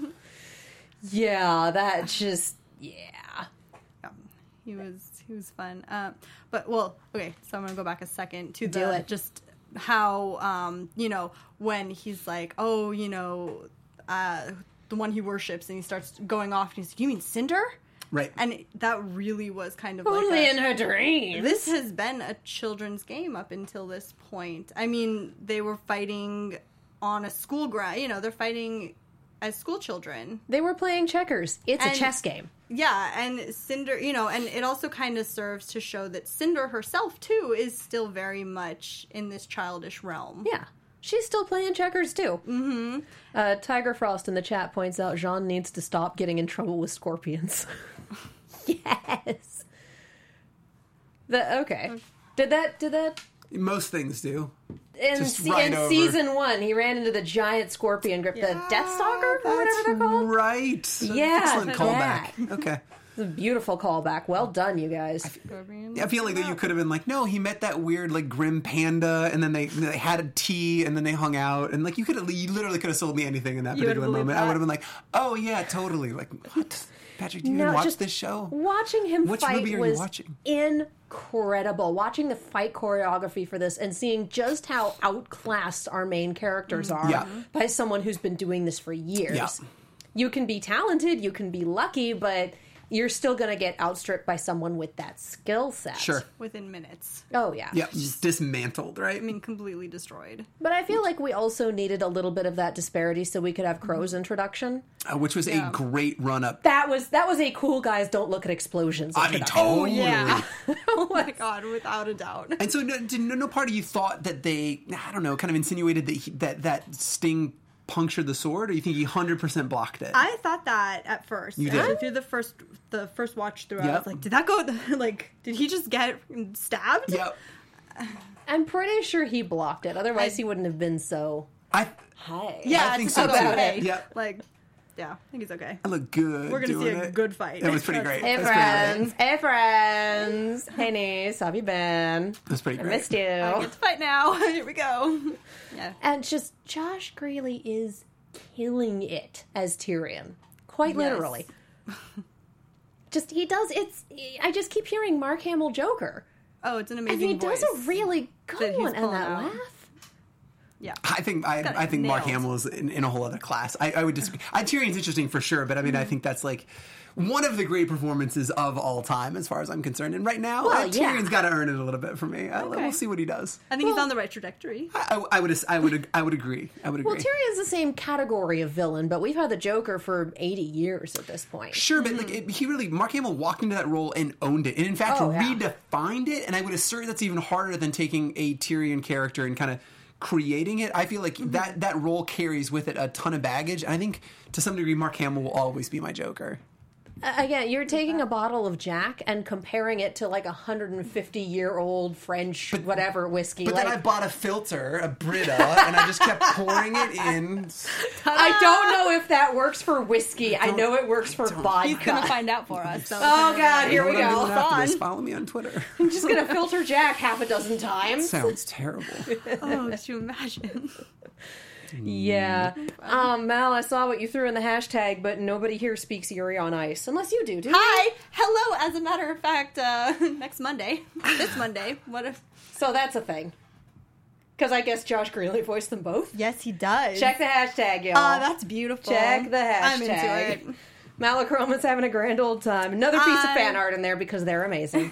yeah, that just... Yeah. yeah. He was he was fun. Uh, but, well, okay, so I'm going to go back a second to Do the... it. Just... how um you know when he's like, oh, you know uh the one he worships, and he starts going off and he's like, you mean Cinder? Right. And that really was kind of only like a, in her dreams. This has been a children's game up until this point. I mean, they were fighting on a school ground, you know, they're fighting as school children. They were playing checkers. It's and, a chess game. Yeah, and Cinder, you know, and it also kind of serves to show that Cinder herself, too, is still very much in this childish realm. Yeah. She's still playing checkers, too. Mm-hmm. Uh, Tiger Frost in the chat points out Jean needs to stop getting in trouble with scorpions. Yes. The, okay. Did that, did that... Most things do. In, Just se- right in over. season one, he ran into the giant scorpion grip, Yeah, the Deathstalker, or whatever they're called. Right. Yeah, excellent that. callback. Okay. It's a beautiful callback. Well done, you guys. I feel, I feel like that you could have been like, no, he met that weird like grim panda, and then they they had a tea, and then they hung out, and like you could have, you literally could have sold me anything in that You particular moment. that. I would have been like, oh yeah, totally. Like what? Patrick, do you No, even watch just this show? Watching him Which fight movie are was you watching? incredible. Watching the fight choreography for this and seeing just how outclassed our main characters are Yeah. by someone who's been doing this for years. Yeah. You can be talented, you can be lucky, but you're still going to get outstripped by someone with that skill set. Sure. Within minutes. Oh, yeah. Yeah, just dismantled, right? I mean, completely destroyed. But I feel like we also needed a little bit of that disparity so we could have Crow's introduction. Uh, which was Yeah. a great run up. That was that was a cool guys don't look at explosions I mean, introduction. totally. Yeah. Oh my god, without a doubt. And so, no, did no, no part of you thought that they, I don't know, kind of insinuated that he, that that Sting punctured the sword, or you think he one hundred percent blocked it? I thought that at first. You did? Actually, through the first the first watch through, I Yep. was like, did that go, like, did he just get stabbed? Yep. I'm pretty sure he blocked it. Otherwise, I- he wouldn't have been so I high. Yeah, I think it's so, too. okay. Yep. Like, yeah, I think he's okay. I look good. We're gonna see doing a it. good fight. That was pretty great. Hey That's pretty friends, hey friends, hey niece, how have you been? That's pretty I great. missed you. I get to fight now. Here we go. Yeah. And just Josh Greeley is killing it as Tyrion, quite Yes. literally. Just he does. It's. I just keep hearing Mark Hamill Joker, Oh, it's an and amazing he voice. does a really good that he's one. And pulling that out. laugh. Yeah. I think I, got I think Mark nailed. Hamill is in, in a whole other class. I, I would disagree. I, Tyrion's interesting for sure, but I mean, I think that's like one of the great performances of all time, as far as I'm concerned. And right now, Well, uh, yeah. Tyrion's got to earn it a little bit for me. Uh, Okay. We'll see what he does. I think he's on the right trajectory. I, I, I would I would I would agree. I would agree. Well, Tyrion's the same category of villain, but we've had the Joker for eighty years at this point. Sure, but like it, he really, Mark Hamill walked into that role and owned it, and in fact Oh, yeah. redefined it. And I would assert that's even harder than taking a Tyrion character and kind of creating it. I feel like Mm-hmm. that that role carries with it a ton of baggage. And I think to some degree, Mark Hamill will always be my Joker. Again, you're taking a bottle of Jack and comparing it to like a hundred fifty year old French whatever whiskey. But like, then I bought a filter, a Brita, and I just kept pouring it in. I don't know if that works for whiskey. I know it works for vodka. He's gonna find out for us. So Oh God, here You know we what I'm go. doing after this? Fun. Follow me on Twitter. I'm just gonna filter Jack half a dozen times. Sounds terrible. Oh, could you imagine? Yeah. Um, Mal, I saw what you threw in the hashtag, but nobody here speaks Yuri on Ice. Unless you do, do you? Hi, hello. As a matter of fact, uh, next Monday, this Monday. What if? So that's a thing. Because I guess Josh Greeley voiced them both. Yes, he does. Check the hashtag, y'all. Oh, that's beautiful. Check the hashtag. I'm into it. Malachroma's having a grand old time. Another piece of I- fan art in there because they're amazing.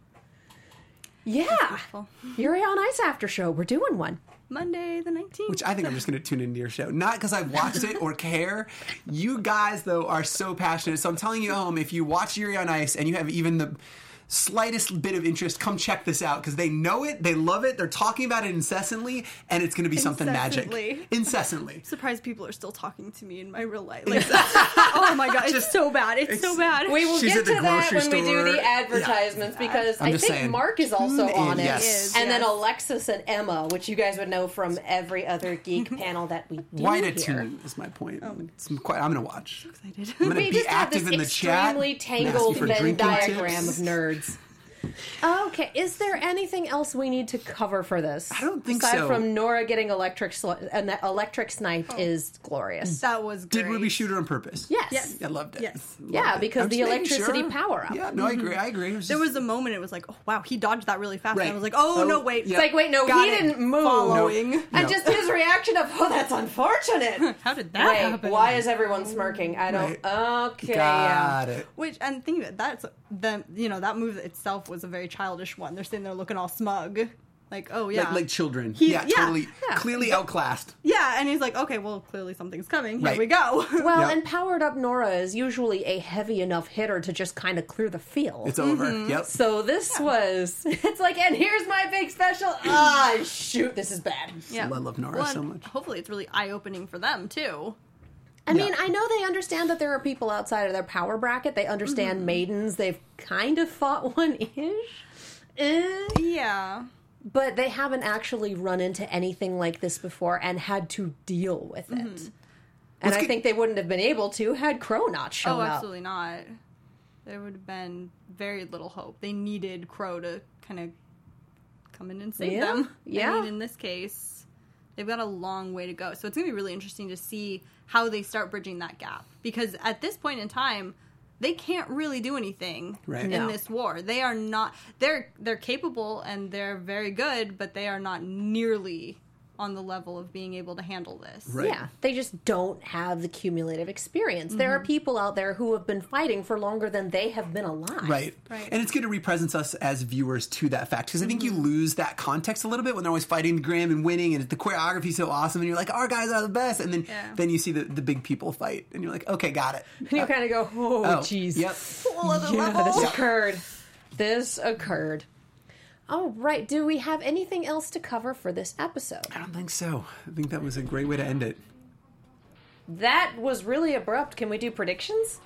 Yeah. Beautiful. Yuri on Ice after show. We're doing one. Monday the nineteenth. Which I think I'm just going to tune into your show. Not because I've watched it or care. You guys, though, are so passionate. So I'm telling you at home, if you watch Yuri on Ice and you have even the slightest bit of interest, come check this out. Because they know it, they love it, they're talking about it incessantly, and it's going to be something Incessantly. magic. Incessantly. Surprised people are still talking to me in my real life. Like, oh my god, it's Just- so bad. It's, so bad. We will She's get at the to that grocery when we do store. the advertisements Yeah. because I'm I just think saying. Mark is also Tune on in, it. yes. He is, And then yes. Alexis and Emma, which you guys would know from every other geek panel that we do Why to here. tune is my point. It's quite, I'm going to watch. excited. I'm going We to be just have active this in the chat. extremely and ask tangled you for Venn drinking diagram tips. of nerds. Okay, is there anything else we need to cover for this? I don't think Aside so. from Nora getting electric sli- and that electric snipe is glorious. That was great. Did Ruby shoot her on purpose? Yes. Yes. I loved it. Yes. Loved Yeah, it. because I'm the just making electricity sure. power up. Yeah, no, I agree. I agree. It was There just- was a moment it was like, oh wow, he dodged that really fast. Right. And I was like, oh, Oh, no, wait. yeah. It's like, wait, no, Got he it. didn't move. Following. No. And just his reaction of, oh, that's unfortunate. How did that Wait, happen? why is everyone smirking? I don't. Okay, yeah. Got it. Which, and think of it, that's the, you know, that move itself was a very childish one. They're sitting there looking all smug. Like, oh yeah. Like, like children. He- yeah, yeah, totally. yeah. Clearly outclassed. yeah, and he's like, okay, well, clearly something's coming. Here Right. we go. Well, Yep. and powered up Nora is usually a heavy enough hitter to just kind of clear the field. It's over. Mm-hmm. Yep. So this was, it's like, and here's my big special. Ah, shoot, this is bad. yeah. I love Nora Well, so and much. Hopefully it's really eye-opening for them, too. I Yeah. mean, I know they understand that there are people outside of their power bracket. They understand maidens. They've kind of fought one-ish. Eh. Yeah. But they haven't actually run into anything like this before and had to deal with it. And Let's I get- think they wouldn't have been able to had Crow not shown Oh, up. absolutely not. There would have been very little hope. They needed Crow to kind of come in and save Yeah, them. yeah. I mean, in this case, they've got a long way to go. So it's going to be really interesting to see how they start bridging that gap. Because at this point in time, they can't really do anything Right. in No. this war. They are not. They're they're capable and they're very good, but they are not nearly on the level of being able to handle this. Right. Yeah, they just don't have the cumulative experience. There Mm-hmm. are people out there who have been fighting for longer than they have been alive. Right. Right. And it's going to represent us as viewers to that fact. Because I think Mm-hmm. you lose that context a little bit when they're always fighting Grim and winning and the choreography's so awesome and you're like, our guys are the best. And then Yeah. then you see the, the big people fight and you're like, okay, got it. And you kind of go, oh, Oh, jeez. Yep. Whole other Yeah, level. this Yeah. occurred. This occurred. Oh, right. Do we have anything else to cover for this episode? I don't think so. I think that was a great way to end it. That was really abrupt. Can we do predictions?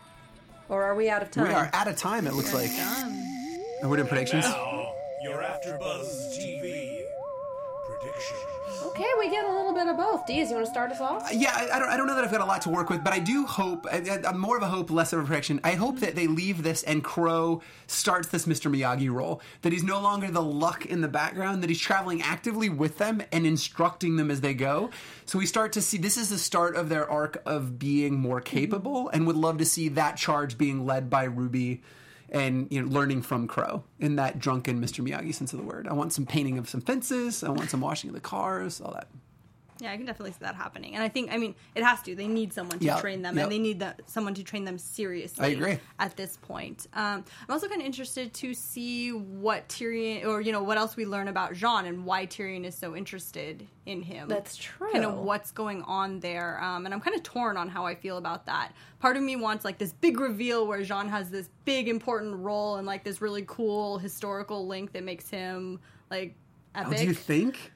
Or are we out of time? We are out of time, it looks like. And we're doing predictions. Now, your AfterBuzz T V predictions. Okay, we get a little bit of both. Deez, you want to start us off? Yeah, I, I don't. I don't know that I've got a lot to work with, but I do hope. I, I'm more of a hope, less of a prediction. I hope that they leave this and Crow starts this Mister Miyagi role. That he's no longer the luck in the background. That he's traveling actively with them and instructing them as they go. So we start to see this is the start of their arc of being more capable, and would love to see that charge being led by Ruby. And you know, learning from Crow in that drunken Mister Miyagi sense of the word. I want some painting of some fences. I want some washing of the cars. All that. Yeah, I can definitely see that happening. And I think, I mean, it has to. They need someone to Yeah, train them, yep. and they need the, someone to train them seriously. I agree. At this point. Um, I'm also kind of interested to see what Tyrion, or, you know, what else we learn about Jean and why Tyrion is so interested in him. That's true. Kind of what's going on there. Um, and I'm kind of torn on how I feel about that. Part of me wants, like, this big reveal where Jean has this big, important role and, like, this really cool historical link that makes him, like, Oh, epic. do you think?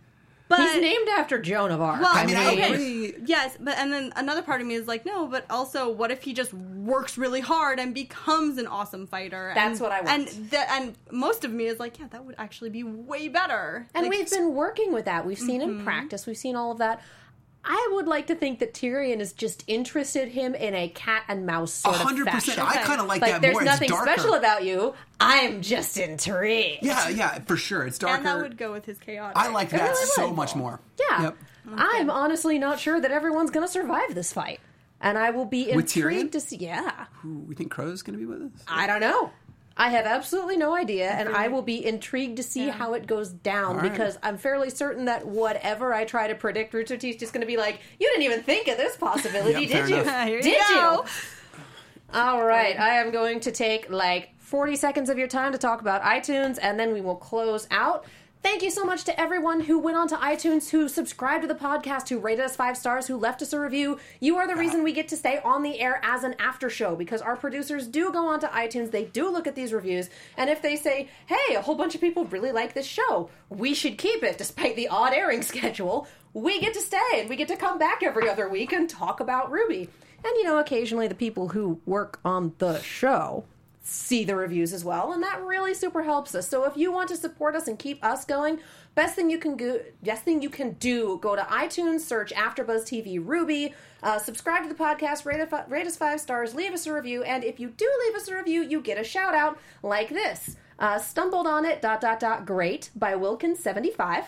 But He's named after Joan of Arc. Well, I mean, I okay. agree. Yes, but and then another part of me is like, no, but also, what if he just works really hard and becomes an awesome fighter? That's and, what I want. And the, and most of me is like, yeah, that would actually be way better. And Like, we've been working with that. We've seen Mm-hmm. him practice. We've seen all of that. I would like to think that Tyrion is just interested him in a cat and mouse sort A hundred of percent. fashion. I kind of like, Like, that there's more. nothing it's darker. special about you. I'm just intrigued. Yeah, yeah, for sure. It's darker. and that would go with his chaotic. I like that really so would. much more. Yeah. Yep. I'm honestly not sure that everyone's going to survive this fight. And I will be With Tyrion? intrigued to see. Yeah. Ooh, we think Crow's going to be with us? I don't know. I have absolutely no idea, and I will be intrigued to see Yeah. how it goes down All right. because I'm fairly certain that whatever I try to predict, Rooster Teeth's just going to be like, "You didn't even think of this possibility, Yep, fair did you? enough. Here you did go. you?" All right, I am going to take like forty seconds of your time to talk about iTunes, and then we will close out. Thank you so much to everyone who went onto iTunes, who subscribed to the podcast, who rated us five stars, who left us a review. You are the reason we get to stay on the air as an after show because our producers do go onto iTunes, they do look at these reviews, and if they say, hey, a whole bunch of people really like this show, we should keep it despite the odd airing schedule, we get to stay and we get to come back every other week and talk about RWBY. And, you know, occasionally the people who work on the show see the reviews as well, and that really super helps us. So if you want to support us and keep us going, best thing you can go, best thing you can do, go to iTunes, search AfterBuzz T V RWBY, uh, subscribe to the podcast, rate, it, rate us five stars, leave us a review, and if you do leave us a review, you get a shout out like this. Uh, stumbled on it, dot, dot, dot, great, by Wilkins seventy-five.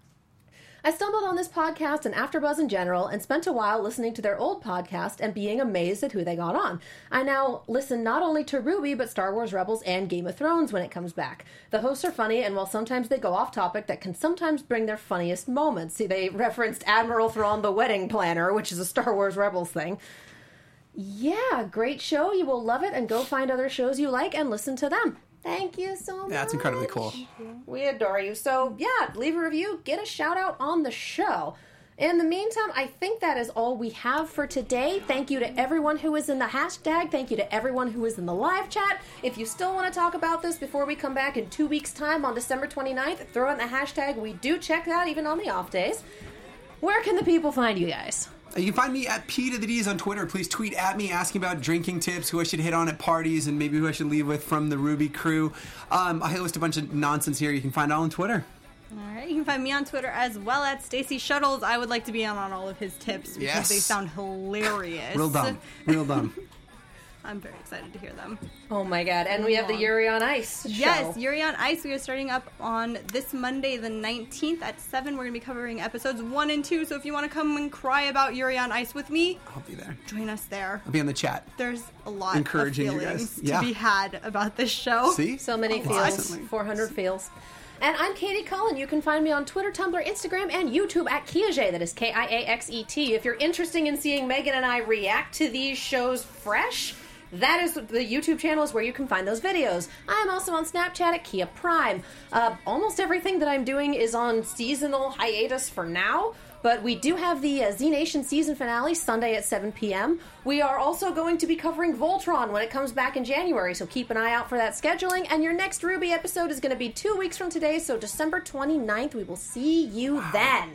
I stumbled on this podcast and AfterBuzz in general and spent a while listening to their old podcast and being amazed at who they got on. I now listen not only to RWBY, but Star Wars Rebels and Game of Thrones when it comes back. The hosts are funny, and while sometimes they go off topic, that can sometimes bring their funniest moments. See, they referenced Admiral Thrawn the Wedding Planner, which is a Star Wars Rebels thing. Yeah, great show. You will love it, and go find other shows you like and listen to them. Thank you so much. Yeah, it's incredibly cool. We adore you. So, yeah, leave a review, get a shout out on the show. In the meantime, I think that is all we have for today. Thank you to everyone who is in the hashtag. Thank you to everyone who is in the live chat. If you still want to talk about this before we come back in two weeks' time on December twenty-ninth, throw in the hashtag. We do check that even on the off days. Where can the people find you guys? You can find me at P to the D's on Twitter. Please tweet at me asking about drinking tips, who I should hit on at parties, and maybe who I should leave with from the RWBY crew. Um, I host a bunch of nonsense here. You can find it all on Twitter. All right, you can find me on Twitter as well at Stacey Shuttles. I would like to be on, on all of his tips because Yes. they sound hilarious. Real dumb. Real dumb. I'm very excited to hear them. Oh my god, and we have the Yuri on Ice show. Yes, Yuri on Ice. We are starting up on this Monday, the nineteenth at seven. We're going to be covering episodes one and two. So if you want to come and cry about Yuri on Ice with me, I'll be there. join us there. I'll be in the chat. There's a lot Encouraging of you feelings guys. Yeah. to be had about this show. See? So many feels. Constantly. four hundred feels. And I'm Katie Cullen. You can find me on Twitter, Tumblr, Instagram, and YouTube at Kiaxet. That is K I A X E T. If you're interested in seeing Megan and I react to these shows fresh, that is the YouTube channel is where you can find those videos. I am also on Snapchat at Kia Prime. Uh, almost everything that I'm doing is on seasonal hiatus for now. But we do have the uh, Z Nation season finale Sunday at seven p.m. We are also going to be covering Voltron when it comes back in January, so keep an eye out for that wow. And your next RWBY episode is going to be two weeks from today, so December twenty-ninth. We will see you then.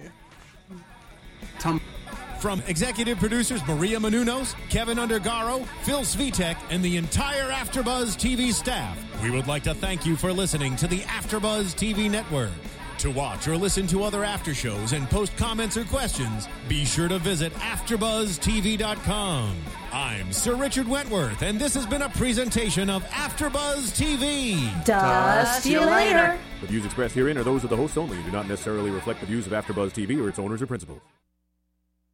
Tom. From executive producers Maria Menounos, Kevin Undergaro, Phil Svitek, and the entire AfterBuzz T V staff, we would like to thank you for listening to the AfterBuzz T V network. To watch or listen to other after shows and post comments or questions, be sure to visit after buzz T V dot com. I'm Sir Richard Wentworth, and this has been a presentation of AfterBuzz T V. Dust you later. The views expressed herein are those of the hosts only and do not necessarily reflect the views of AfterBuzz T V or its owners or principals.